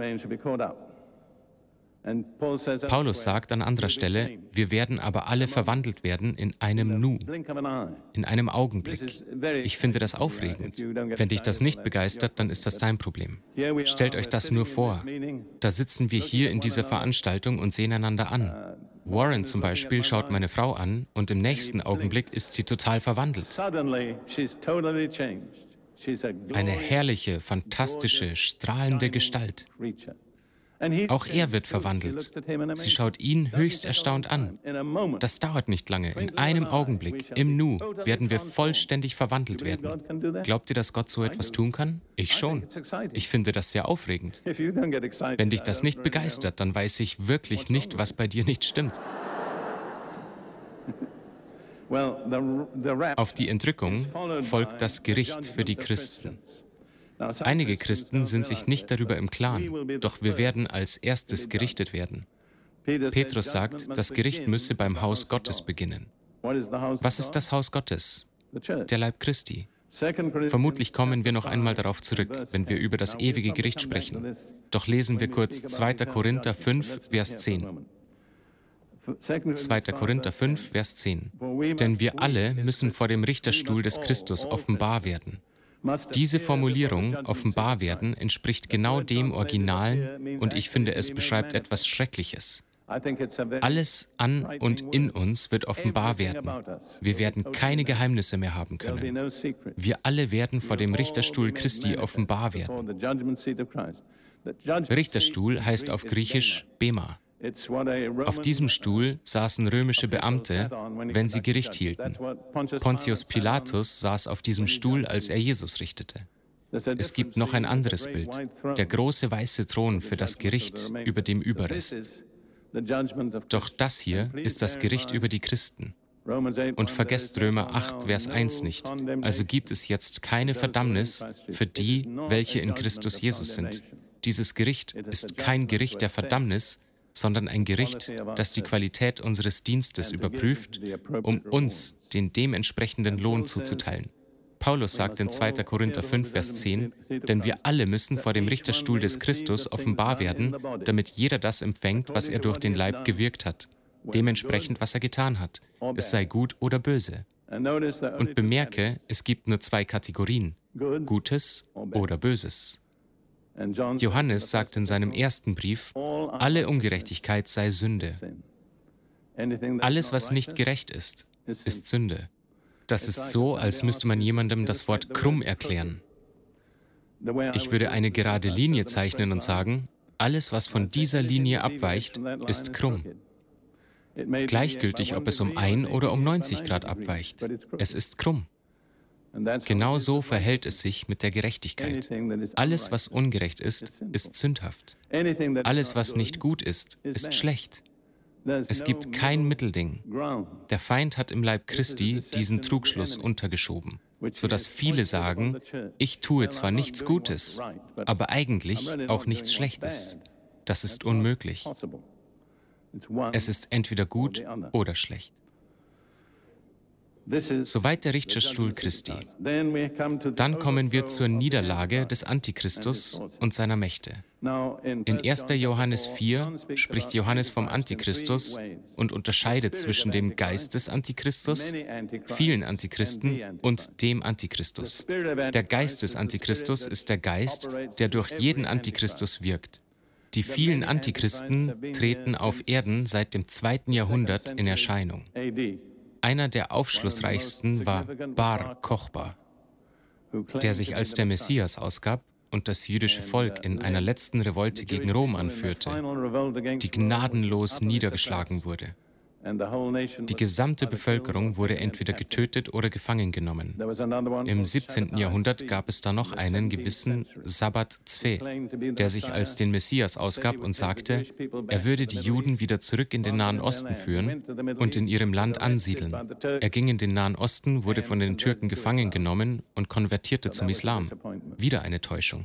Paulus sagt an anderer Stelle, wir werden aber alle verwandelt werden in einem Nu, in einem Augenblick. Ich finde das aufregend. Wenn dich das nicht begeistert, dann ist das dein Problem. Stellt euch das nur vor. Da sitzen wir hier in dieser Veranstaltung und sehen einander an. Warren zum Beispiel schaut meine Frau an und im nächsten Augenblick ist sie total verwandelt. Eine herrliche, fantastische, strahlende Gestalt. Auch er wird verwandelt. Sie schaut ihn höchst erstaunt an. Das dauert nicht lange. In einem Augenblick, im Nu, werden wir vollständig verwandelt werden. Glaubt ihr, dass Gott so etwas tun kann? Ich schon. Ich finde das sehr aufregend. Wenn dich das nicht begeistert, dann weiß ich wirklich nicht, was bei dir nicht stimmt. Auf die Entrückung folgt das Gericht für die Christen. Einige Christen sind sich nicht darüber im Klaren, doch wir werden als erstes gerichtet werden. Petrus sagt, das Gericht müsse beim Haus Gottes beginnen. Was ist das Haus Gottes? Der Leib Christi. Vermutlich kommen wir noch einmal darauf zurück, wenn wir über das ewige Gericht sprechen. Doch lesen wir kurz 2. Korinther 5, Vers 10. 2. Korinther 5, Vers 10. Denn wir alle müssen vor dem Richterstuhl des Christus offenbar werden. Diese Formulierung, offenbar werden, entspricht genau dem Originalen und ich finde, es beschreibt etwas Schreckliches. Alles an und in uns wird offenbar werden. Wir werden keine Geheimnisse mehr haben können. Wir alle werden vor dem Richterstuhl Christi offenbar werden. Richterstuhl heißt auf Griechisch Bema. Auf diesem Stuhl saßen römische Beamte, wenn sie Gericht hielten. Pontius Pilatus saß auf diesem Stuhl, als er Jesus richtete. Es gibt noch ein anderes Bild, der große weiße Thron für das Gericht über dem Überrest. Doch das hier ist das Gericht über die Christen. Und vergesst Römer 8, Vers 1 nicht. Also gibt es jetzt keine Verdammnis für die, welche in Christus Jesus sind. Dieses Gericht ist kein Gericht der Verdammnis, sondern ein Gericht, das die Qualität unseres Dienstes überprüft, um uns den dementsprechenden Lohn zuzuteilen. Paulus sagt in 2. Korinther 5, Vers 10, denn wir alle müssen vor dem Richterstuhl des Christus offenbar werden, damit jeder das empfängt, was er durch den Leib gewirkt hat, dementsprechend, was er getan hat, es sei gut oder böse. Und bemerke, es gibt nur zwei Kategorien, Gutes oder Böses. Johannes sagt in seinem ersten Brief, alle Ungerechtigkeit sei Sünde. Alles, was nicht gerecht ist, ist Sünde. Das ist so, als müsste man jemandem das Wort krumm erklären. Ich würde eine gerade Linie zeichnen und sagen, alles, was von dieser Linie abweicht, ist krumm. Gleichgültig, ob es um 1 oder um 90 Grad abweicht. Es ist krumm. Genau so verhält es sich mit der Gerechtigkeit. Alles, was ungerecht ist, ist sündhaft. Alles, was nicht gut ist, ist schlecht. Es gibt kein Mittelding. Der Feind hat im Leib Christi diesen Trugschluss untergeschoben, sodass viele sagen, ich tue zwar nichts Gutes, aber eigentlich auch nichts Schlechtes. Das ist unmöglich. Es ist entweder gut oder schlecht. Soweit der Richterstuhl Christi. Dann kommen wir zur Niederlage des Antichristus und seiner Mächte. In 1. Johannes 4 spricht Johannes vom Antichristus und unterscheidet zwischen dem Geist des Antichristus, vielen Antichristen und dem Antichristus. Der Geist des Antichristus ist der Geist, der durch jeden Antichristus wirkt. Die vielen Antichristen treten auf Erden seit dem 2. Jahrhundert in Erscheinung. Einer der aufschlussreichsten war Bar Kochba, der sich als der Messias ausgab und das jüdische Volk in einer letzten Revolte gegen Rom anführte, die gnadenlos niedergeschlagen wurde. Die gesamte Bevölkerung wurde entweder getötet oder gefangen genommen. Im 17. Jahrhundert gab es da noch einen gewissen Sabbat Zwe, der sich als den Messias ausgab und sagte, er würde die Juden wieder zurück in den Nahen Osten führen und in ihrem Land ansiedeln. Er ging in den Nahen Osten, wurde von den Türken gefangen genommen und konvertierte zum Islam. Wieder eine Täuschung.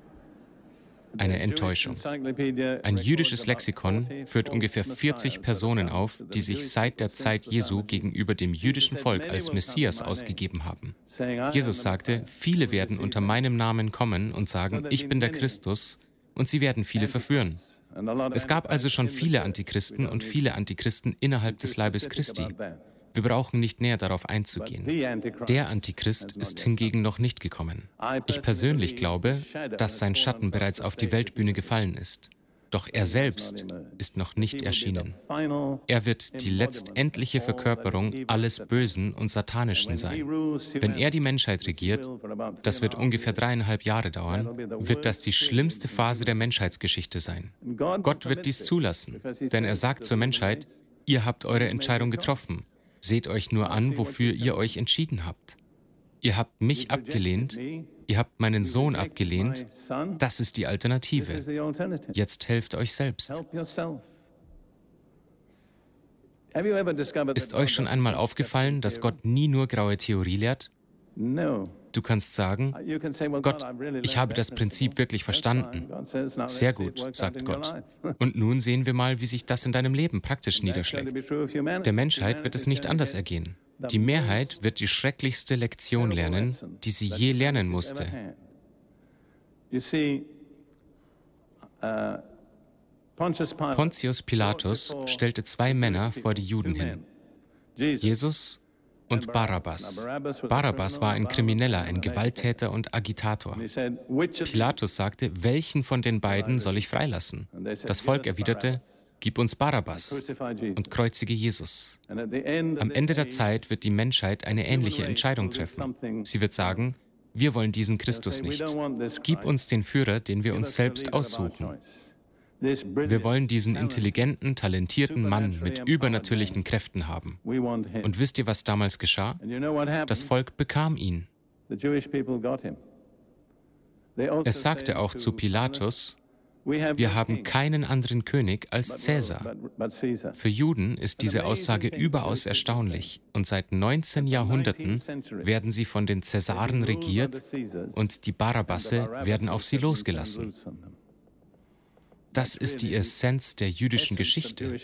Eine Enttäuschung. Ein jüdisches Lexikon führt ungefähr 40 Personen auf, die sich seit der Zeit Jesu gegenüber dem jüdischen Volk als Messias ausgegeben haben. Jesus sagte, viele werden unter meinem Namen kommen und sagen, ich bin der Christus, und sie werden viele verführen. Es gab also schon viele Antichristen und viele Antichristen innerhalb des Leibes Christi. Wir brauchen nicht näher darauf einzugehen. Der Antichrist ist hingegen noch nicht gekommen. Ich persönlich glaube, dass sein Schatten bereits auf die Weltbühne gefallen ist. Doch er selbst ist noch nicht erschienen. Er wird die letztendliche Verkörperung alles Bösen und Satanischen sein. Wenn er die Menschheit regiert, das wird ungefähr 3,5 Jahre dauern, wird das die schlimmste Phase der Menschheitsgeschichte sein. Gott wird dies zulassen, denn er sagt zur Menschheit, ihr habt eure Entscheidung getroffen. Seht euch nur an, wofür ihr euch entschieden habt. Ihr habt mich abgelehnt, ihr habt meinen Sohn abgelehnt, das ist die Alternative. Jetzt helft euch selbst. Ist euch schon einmal aufgefallen, dass Gott nie nur graue Theorie lehrt? Du kannst sagen, Gott, ich habe das Prinzip wirklich verstanden. Sehr gut, sagt Gott. Und nun sehen wir mal, wie sich das in deinem Leben praktisch niederschlägt. Der Menschheit wird es nicht anders ergehen. Die Mehrheit wird die schrecklichste Lektion lernen, die sie je lernen musste. Pontius Pilatus stellte 2 Männer vor die Juden hin. Jesus und Barabbas. Barabbas war ein Krimineller, ein Gewalttäter und Agitator. Pilatus sagte, welchen von den beiden soll ich freilassen? Das Volk erwiderte, gib uns Barabbas und kreuzige Jesus. Am Ende der Zeit wird die Menschheit eine ähnliche Entscheidung treffen. Sie wird sagen, wir wollen diesen Christus nicht. Gib uns den Führer, den wir uns selbst aussuchen. Wir wollen diesen intelligenten, talentierten Mann mit übernatürlichen Kräften haben. Und wisst ihr, was damals geschah? Das Volk bekam ihn. Es sagte auch zu Pilatus, wir haben keinen anderen König als Cäsar. Für Juden ist diese Aussage überaus erstaunlich. Und seit 19 Jahrhunderten werden sie von den Cäsaren regiert und die Barabbasse werden auf sie losgelassen. Das ist die Essenz der jüdischen Geschichte.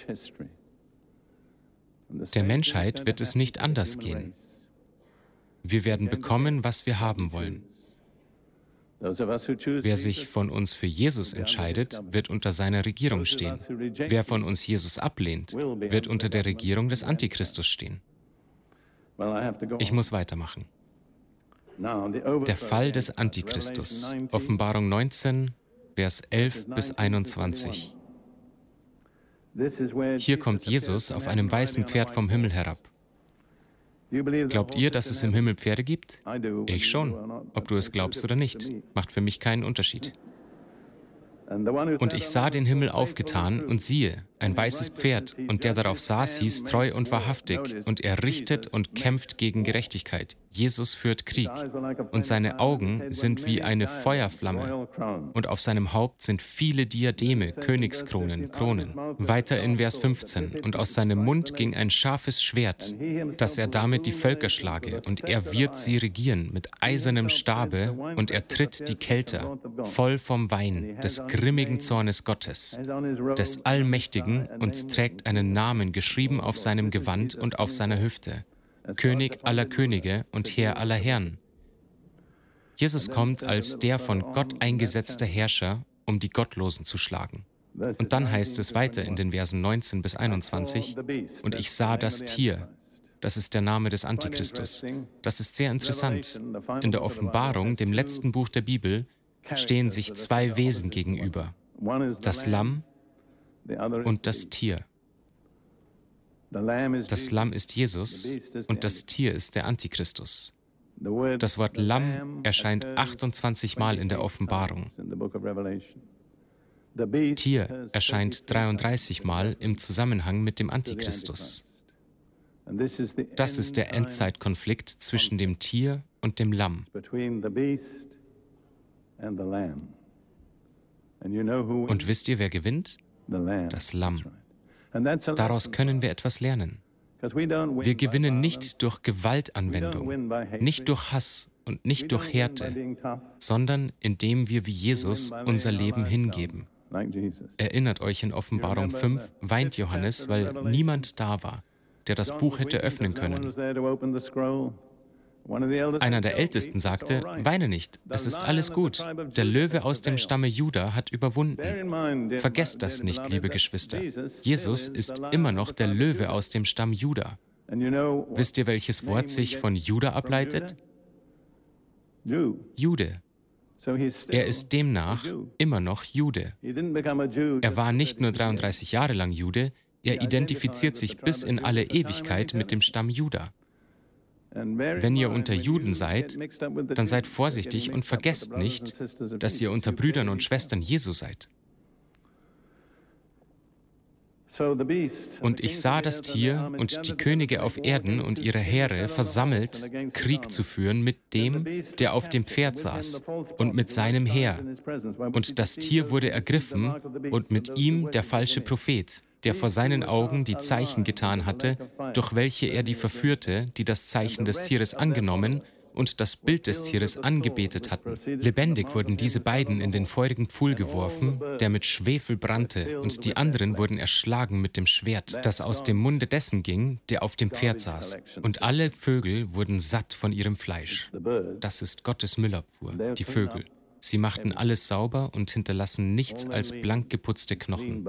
Der Menschheit wird es nicht anders gehen. Wir werden bekommen, was wir haben wollen. Wer sich von uns für Jesus entscheidet, wird unter seiner Regierung stehen. Wer von uns Jesus ablehnt, wird unter der Regierung des Antichristus stehen. Ich muss weitermachen. Der Fall des Antichristus. Offenbarung 19, Vers 11 bis 21. Hier kommt Jesus auf einem weißen Pferd vom Himmel herab. Glaubt ihr, dass es im Himmel Pferde gibt? Ich schon. Ob du es glaubst oder nicht, macht für mich keinen Unterschied. Und ich sah den Himmel aufgetan und siehe, ein weißes Pferd, und der darauf saß, hieß Treu und Wahrhaftig, und er richtet und kämpft gegen Gerechtigkeit. Jesus führt Krieg, und seine Augen sind wie eine Feuerflamme, und auf seinem Haupt sind viele Diademe, Königskronen, Kronen. Weiter in Vers 15, und aus seinem Mund ging ein scharfes Schwert, dass er damit die Völker schlage, und er wird sie regieren mit eisernem Stabe, und er tritt die Kelter, voll vom Wein, des grimmigen Zornes Gottes, des Allmächtigen, und trägt einen Namen geschrieben auf seinem Gewand und auf seiner Hüfte. König aller Könige und Herr aller Herren. Jesus kommt als der von Gott eingesetzte Herrscher, um die Gottlosen zu schlagen. Und dann heißt es weiter in den Versen 19 bis 21, und ich sah das Tier. Das ist der Name des Antichristus. Das ist sehr interessant. In der Offenbarung, dem letzten Buch der Bibel, stehen sich zwei Wesen gegenüber. Das Lamm und das Tier. Das Lamm ist Jesus und das Tier ist der Antichristus. Das Wort Lamm erscheint 28 Mal in der Offenbarung. Tier erscheint 33 Mal im Zusammenhang mit dem Antichristus. Das ist der Endzeitkonflikt zwischen dem Tier und dem Lamm. Und wisst ihr, wer gewinnt? Das Lamm. Daraus können wir etwas lernen. Wir gewinnen nicht durch Gewaltanwendung, nicht durch Hass und nicht durch Härte, sondern indem wir wie Jesus unser Leben hingeben. Erinnert euch, in Offenbarung 5 weint Johannes, weil niemand da war, der das Buch hätte öffnen können. Einer der Ältesten sagte, weine nicht, es ist alles gut. Der Löwe aus dem Stamme Juda hat überwunden. Vergesst das nicht, liebe Geschwister. Jesus ist immer noch der Löwe aus dem Stamm Juda. Wisst ihr, welches Wort sich von Juda ableitet? Jude. Er ist demnach immer noch Jude. Er war nicht nur 33 Jahre lang Jude, er identifiziert sich bis in alle Ewigkeit mit dem Stamm Juda. Wenn ihr unter Juden seid, dann seid vorsichtig und vergesst nicht, dass ihr unter Brüdern und Schwestern Jesu seid. Und ich sah das Tier und die Könige auf Erden und ihre Heere versammelt, Krieg zu führen mit dem, der auf dem Pferd saß, und mit seinem Heer. Und das Tier wurde ergriffen, und mit ihm der falsche Prophet, der vor seinen Augen die Zeichen getan hatte, durch welche er die verführte, die das Zeichen des Tieres angenommen und das Bild des Tieres angebetet hatten. Lebendig wurden diese beiden in den feurigen Pfuhl geworfen, der mit Schwefel brannte, und die anderen wurden erschlagen mit dem Schwert, das aus dem Munde dessen ging, der auf dem Pferd saß. Und alle Vögel wurden satt von ihrem Fleisch. Das ist Gottes Müllabfuhr, die Vögel. Sie machten alles sauber und hinterlassen nichts als blank geputzte Knochen.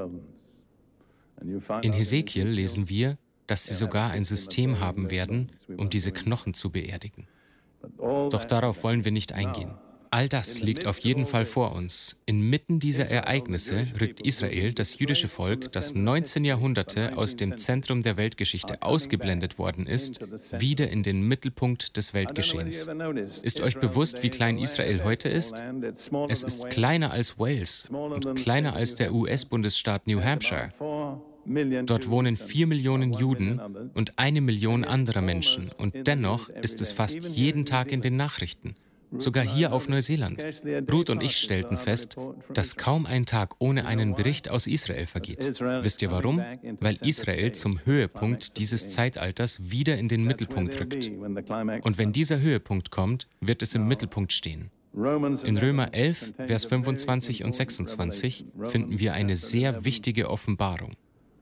In Hesekiel lesen wir, dass sie sogar ein System haben werden, um diese Knochen zu beerdigen. Doch darauf wollen wir nicht eingehen. All das liegt auf jeden Fall vor uns. Inmitten dieser Ereignisse rückt Israel, das jüdische Volk, das 19 Jahrhunderte aus dem Zentrum der Weltgeschichte ausgeblendet worden ist, wieder in den Mittelpunkt des Weltgeschehens. Ist euch bewusst, wie klein Israel heute ist? Es ist kleiner als Wales und kleiner als der US-Bundesstaat New Hampshire. Dort wohnen 4 Millionen Juden und 1 Million anderer Menschen. Und dennoch ist es fast jeden Tag in den Nachrichten. Sogar hier auf Neuseeland. Ruth und ich stellten fest, dass kaum ein Tag ohne einen Bericht aus Israel vergeht. Wisst ihr warum? Weil Israel zum Höhepunkt dieses Zeitalters wieder in den Mittelpunkt rückt. Und wenn dieser Höhepunkt kommt, wird es im Mittelpunkt stehen. In Römer 11, Vers 25 und 26 finden wir eine sehr wichtige Offenbarung.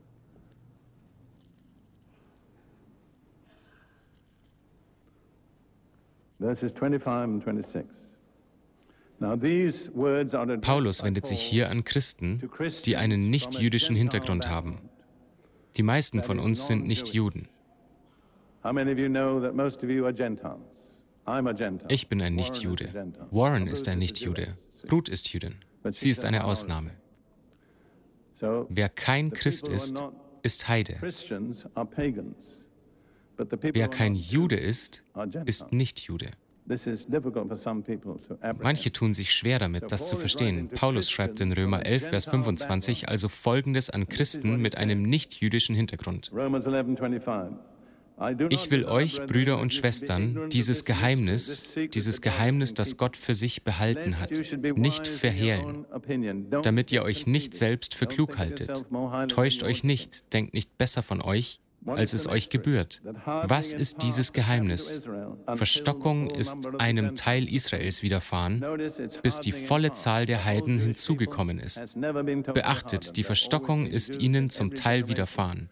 Paulus wendet sich hier an Christen, die einen nicht-jüdischen Hintergrund haben. Die meisten von uns sind nicht Juden. Ich bin ein Nicht-Jude. Warren ist ein Nicht-Jude. Ruth ist Jüdin. Sie ist eine Ausnahme. Wer kein Christ ist, ist Heide. Wer kein Jude ist, ist nicht Jude. Manche tun sich schwer damit, das zu verstehen. Paulus schreibt in Römer 11, Vers 25 also Folgendes an Christen mit einem nicht-jüdischen Hintergrund. Ich will euch, Brüder und Schwestern, dieses Geheimnis, das Gott für sich behalten hat, nicht verhehlen, damit ihr euch nicht selbst für klug haltet. Täuscht euch nicht, denkt nicht besser von euch, als es euch gebührt. Was ist dieses Geheimnis? Verstockung ist einem Teil Israels widerfahren, bis die volle Zahl der Heiden hinzugekommen ist. Beachtet, die Verstockung ist ihnen zum Teil widerfahren.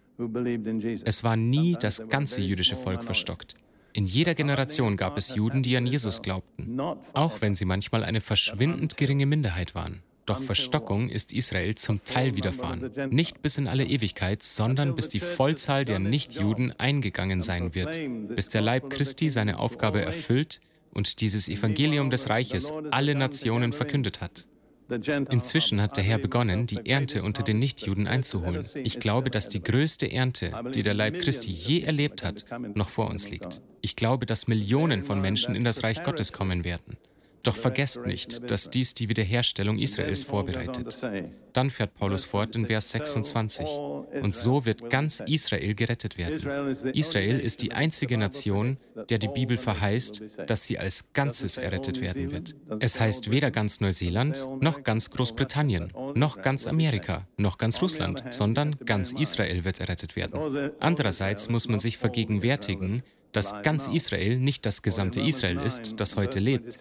Es war nie das ganze jüdische Volk verstockt. In jeder Generation gab es Juden, die an Jesus glaubten, auch wenn sie manchmal eine verschwindend geringe Minderheit waren. Doch Verstockung ist Israel zum Teil widerfahren. Nicht bis in alle Ewigkeit, sondern bis die Vollzahl der Nichtjuden eingegangen sein wird, bis der Leib Christi seine Aufgabe erfüllt und dieses Evangelium des Reiches alle Nationen verkündet hat. Inzwischen hat der Herr begonnen, die Ernte unter den Nichtjuden einzuholen. Ich glaube, dass die größte Ernte, die der Leib Christi je erlebt hat, noch vor uns liegt. Ich glaube, dass Millionen von Menschen in das Reich Gottes kommen werden. Doch vergesst nicht, dass dies die Wiederherstellung Israels vorbereitet. Dann fährt Paulus fort in Vers 26. Und so wird ganz Israel gerettet werden. Israel ist die einzige Nation, der die Bibel verheißt, dass sie als Ganzes errettet werden wird. Es heißt weder ganz Neuseeland, noch ganz Großbritannien, noch ganz Amerika, noch ganz Russland, sondern ganz Israel wird errettet werden. Andererseits muss man sich vergegenwärtigen, dass ganz Israel nicht das gesamte Israel ist, das heute lebt.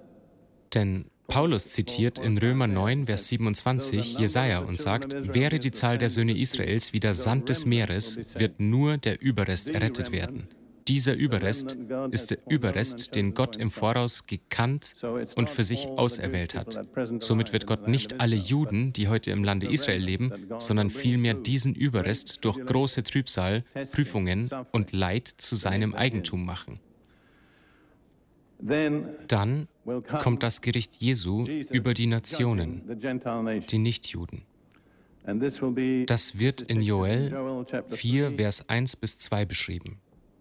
Denn Paulus zitiert in Römer 9, Vers 27 Jesaja und sagt, wäre die Zahl der Söhne Israels wie der Sand des Meeres, wird nur der Überrest errettet werden. Dieser Überrest ist der Überrest, den Gott im Voraus gekannt und für sich auserwählt hat. Somit wird Gott nicht alle Juden, die heute im Lande Israel leben, sondern vielmehr diesen Überrest durch große Trübsal, Prüfungen und Leid zu seinem Eigentum machen. Dann kommt das Gericht Jesu über die Nationen, die Nichtjuden. Das wird in Joel 4, Vers 1 bis 2 beschrieben.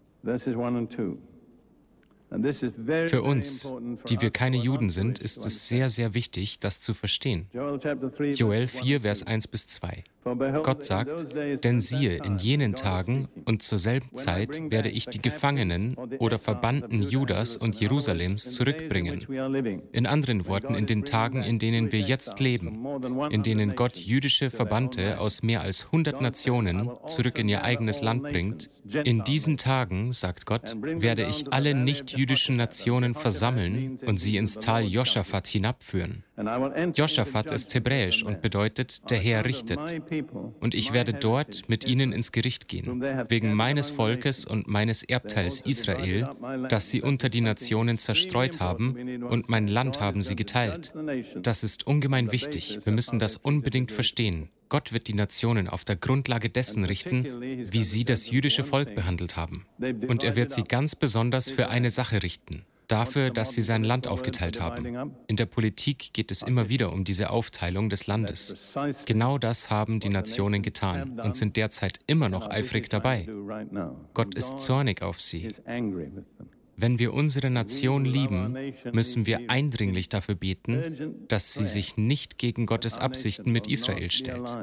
Für uns, die wir keine Juden sind, ist es sehr, sehr wichtig, das zu verstehen. Joel 4, Vers 1 bis 2. Gott sagt, denn siehe, in jenen Tagen und zur selben Zeit werde ich die Gefangenen oder Verbannten Judas und Jerusalems zurückbringen. In anderen Worten, in den Tagen, in denen wir jetzt leben, in denen Gott jüdische Verbannte aus mehr als 100 Nationen zurück in ihr eigenes Land bringt, in diesen Tagen, sagt Gott, werde ich alle nicht-jüdischen Nationen versammeln und sie ins Tal Joschafat hinabführen. Joschafat ist hebräisch und bedeutet, der Herr richtet. Und ich werde dort mit ihnen ins Gericht gehen, wegen meines Volkes und meines Erbteils Israel, das sie unter die Nationen zerstreut haben, und mein Land haben sie geteilt. Das ist ungemein wichtig. Wir müssen das unbedingt verstehen. Gott wird die Nationen auf der Grundlage dessen richten, wie sie das jüdische Volk behandelt haben. Und er wird sie ganz besonders für eine Sache richten. Dafür, dass sie sein Land aufgeteilt haben. In der Politik geht es immer wieder um diese Aufteilung des Landes. Genau das haben die Nationen getan und sind derzeit immer noch eifrig dabei. Gott ist zornig auf sie. Wenn wir unsere Nation lieben, müssen wir eindringlich dafür beten, dass sie sich nicht gegen Gottes Absichten mit Israel stellt.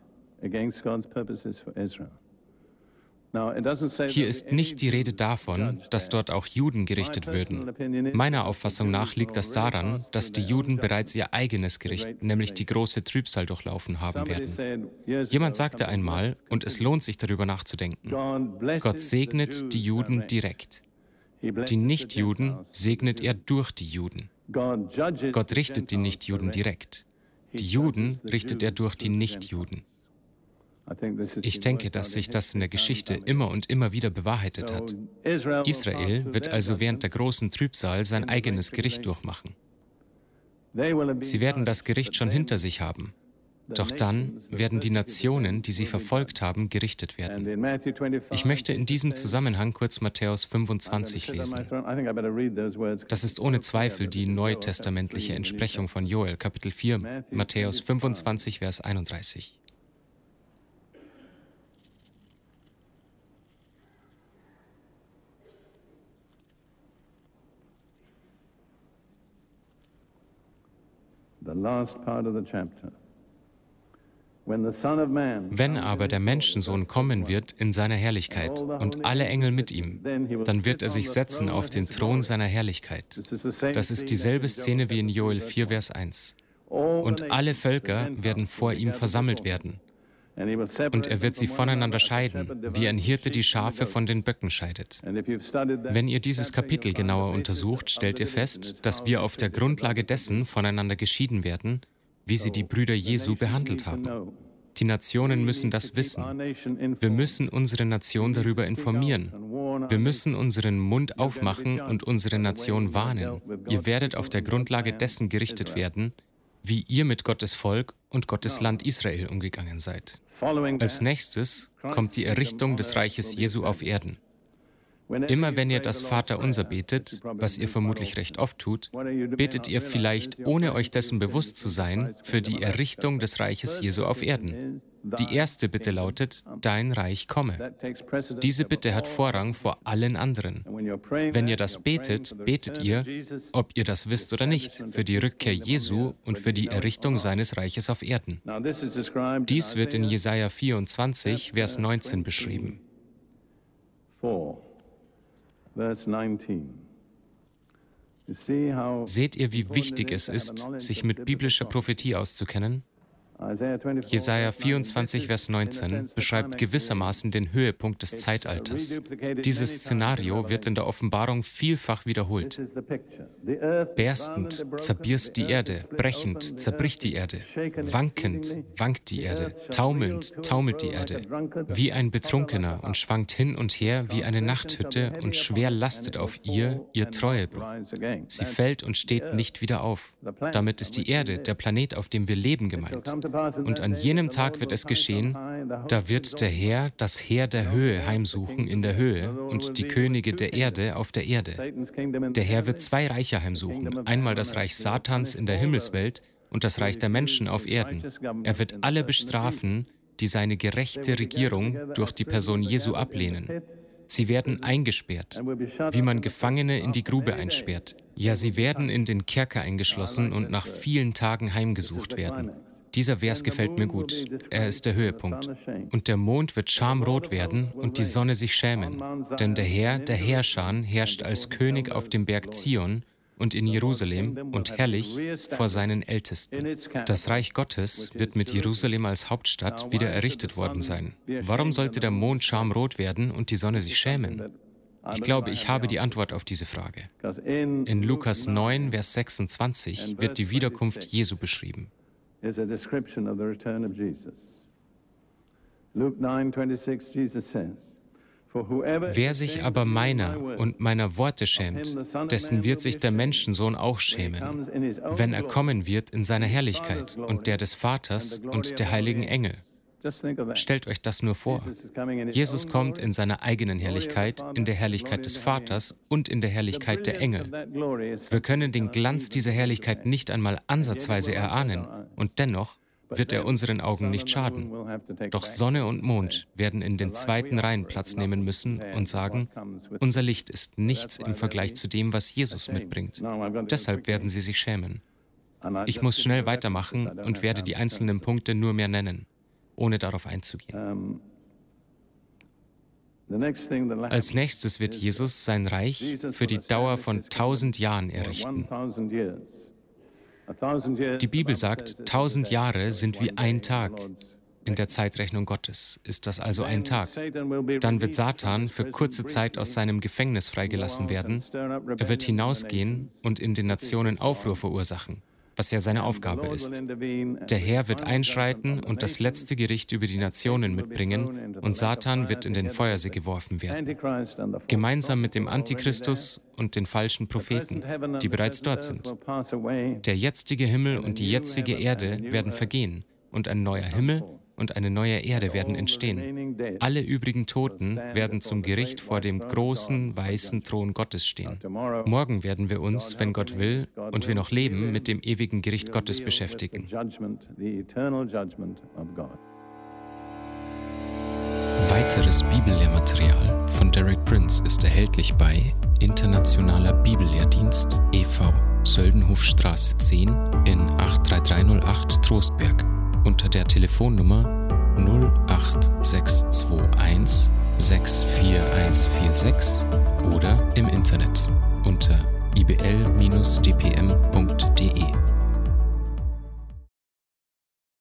Hier ist nicht die Rede davon, dass dort auch Juden gerichtet würden. Meiner Auffassung nach liegt das daran, dass die Juden bereits ihr eigenes Gericht, nämlich die große Trübsal, durchlaufen haben werden. Jemand sagte einmal, und es lohnt sich darüber nachzudenken, Gott segnet die Juden direkt. Die Nichtjuden segnet er durch die Juden. Gott richtet die Nichtjuden direkt. Die Juden richtet er durch die Nichtjuden. Ich denke, dass sich das in der Geschichte immer und immer wieder bewahrheitet hat. Israel wird also während der großen Trübsal sein eigenes Gericht durchmachen. Sie werden das Gericht schon hinter sich haben. Doch dann werden die Nationen, die sie verfolgt haben, gerichtet werden. Ich möchte in diesem Zusammenhang kurz Matthäus 25 lesen. Das ist ohne Zweifel die neutestamentliche Entsprechung von Joel, Kapitel 4, Matthäus 25, Vers 31. Wenn aber der Menschensohn kommen wird in seiner Herrlichkeit und alle Engel mit ihm, dann wird er sich setzen auf den Thron seiner Herrlichkeit. Das ist dieselbe Szene wie in Joel 4, Vers 1. Und alle Völker werden vor ihm versammelt werden. Und er wird sie voneinander scheiden, wie ein Hirte die Schafe von den Böcken scheidet. Wenn ihr dieses Kapitel genauer untersucht, stellt ihr fest, dass wir auf der Grundlage dessen voneinander geschieden werden, wie sie die Brüder Jesu behandelt haben. Die Nationen müssen das wissen. Wir müssen unsere Nation darüber informieren. Wir müssen unseren Mund aufmachen und unsere Nation warnen. Ihr werdet auf der Grundlage dessen gerichtet werden, wie ihr mit Gottes Volk und Gottes Land Israel umgegangen seid. Als nächstes kommt die Errichtung des Reiches Jesu auf Erden. Immer wenn ihr das Vaterunser betet, was ihr vermutlich recht oft tut, betet ihr vielleicht, ohne euch dessen bewusst zu sein, für die Errichtung des Reiches Jesu auf Erden. Die erste Bitte lautet, dein Reich komme. Diese Bitte hat Vorrang vor allen anderen. Wenn ihr das betet, betet ihr, ob ihr das wisst oder nicht, für die Rückkehr Jesu und für die Errichtung seines Reiches auf Erden. Dies wird in Jesaja 24, Vers 19 beschrieben. Seht ihr, wie wichtig es ist, sich mit biblischer Prophetie auszukennen? Jesaja 24, Vers 19 beschreibt gewissermaßen den Höhepunkt des Zeitalters. Dieses Szenario wird in der Offenbarung vielfach wiederholt. Berstend zerbirst die Erde, brechend zerbricht die Erde, wankend wankt die Erde, taumelnd taumelt die Erde, wie ein Betrunkener und schwankt hin und her wie eine Nachthütte und schwer lastet auf ihr Treuebruch. Sie fällt und steht nicht wieder auf. Damit ist die Erde, der Planet, auf dem wir leben, gemeint. Und an jenem Tag wird es geschehen, da wird der Herr das Heer der Höhe heimsuchen in der Höhe und die Könige der Erde auf der Erde. Der Herr wird zwei Reiche heimsuchen, einmal das Reich Satans in der Himmelswelt und das Reich der Menschen auf Erden. Er wird alle bestrafen, die seine gerechte Regierung durch die Person Jesu ablehnen. Sie werden eingesperrt, wie man Gefangene in die Grube einsperrt. Ja, sie werden in den Kerker eingeschlossen und nach vielen Tagen heimgesucht werden. Dieser Vers gefällt mir gut. Er ist der Höhepunkt. Und der Mond wird schamrot werden und die Sonne sich schämen. Denn der Herr, der Herrscher, herrscht als König auf dem Berg Zion und in Jerusalem und herrlich vor seinen Ältesten. Das Reich Gottes wird mit Jerusalem als Hauptstadt wieder errichtet worden sein. Warum sollte der Mond schamrot werden und die Sonne sich schämen? Ich glaube, ich habe die Antwort auf diese Frage. In Lukas 9, Vers 26 wird die Wiederkunft Jesu beschrieben. Is a description of the return of Jesus. Luke 9:26, Jesus says, Wer sich aber meiner und meiner Worte schämt, dessen wird sich der Menschensohn auch schämen, wenn er kommen wird in seiner Herrlichkeit und der des Vaters und der heiligen Engel. Stellt euch das nur vor. Jesus kommt in seiner eigenen Herrlichkeit, in der Herrlichkeit des Vaters und in der Herrlichkeit der Engel. Wir können den Glanz dieser Herrlichkeit nicht einmal ansatzweise erahnen und dennoch wird er unseren Augen nicht schaden. Doch Sonne und Mond werden in den zweiten Reihen Platz nehmen müssen und sagen, unser Licht ist nichts im Vergleich zu dem, was Jesus mitbringt. Deshalb werden sie sich schämen. Ich muss schnell weitermachen und werde die einzelnen Punkte nur mehr nennen, ohne darauf einzugehen. Als nächstes wird Jesus sein Reich für die Dauer von 1000 Jahren errichten. Die Bibel sagt, 1000 Jahre sind wie ein Tag. In der Zeitrechnung Gottes ist das also ein Tag. Dann wird Satan für kurze Zeit aus seinem Gefängnis freigelassen werden. Er wird hinausgehen und in den Nationen Aufruhr verursachen, was ja seine Aufgabe ist. Der Herr wird einschreiten und das letzte Gericht über die Nationen mitbringen und Satan wird in den Feuersee geworfen werden. Gemeinsam mit dem Antichristus und den falschen Propheten, die bereits dort sind. Der jetzige Himmel und die jetzige Erde werden vergehen und ein neuer Himmel und eine neue Erde werden entstehen. Alle übrigen Toten werden zum Gericht vor dem großen, weißen Thron Gottes stehen. Morgen werden wir uns, wenn Gott will und wir noch leben, mit dem ewigen Gericht Gottes beschäftigen. Weiteres Bibellehrmaterial von Derek Prince ist erhältlich bei Internationaler Bibellehrdienst e.V. Söldenhofstraße 10 in 83308 Trostberg unter der Telefonnummer 08621 64146 oder im Internet unter ibl-dpm.de.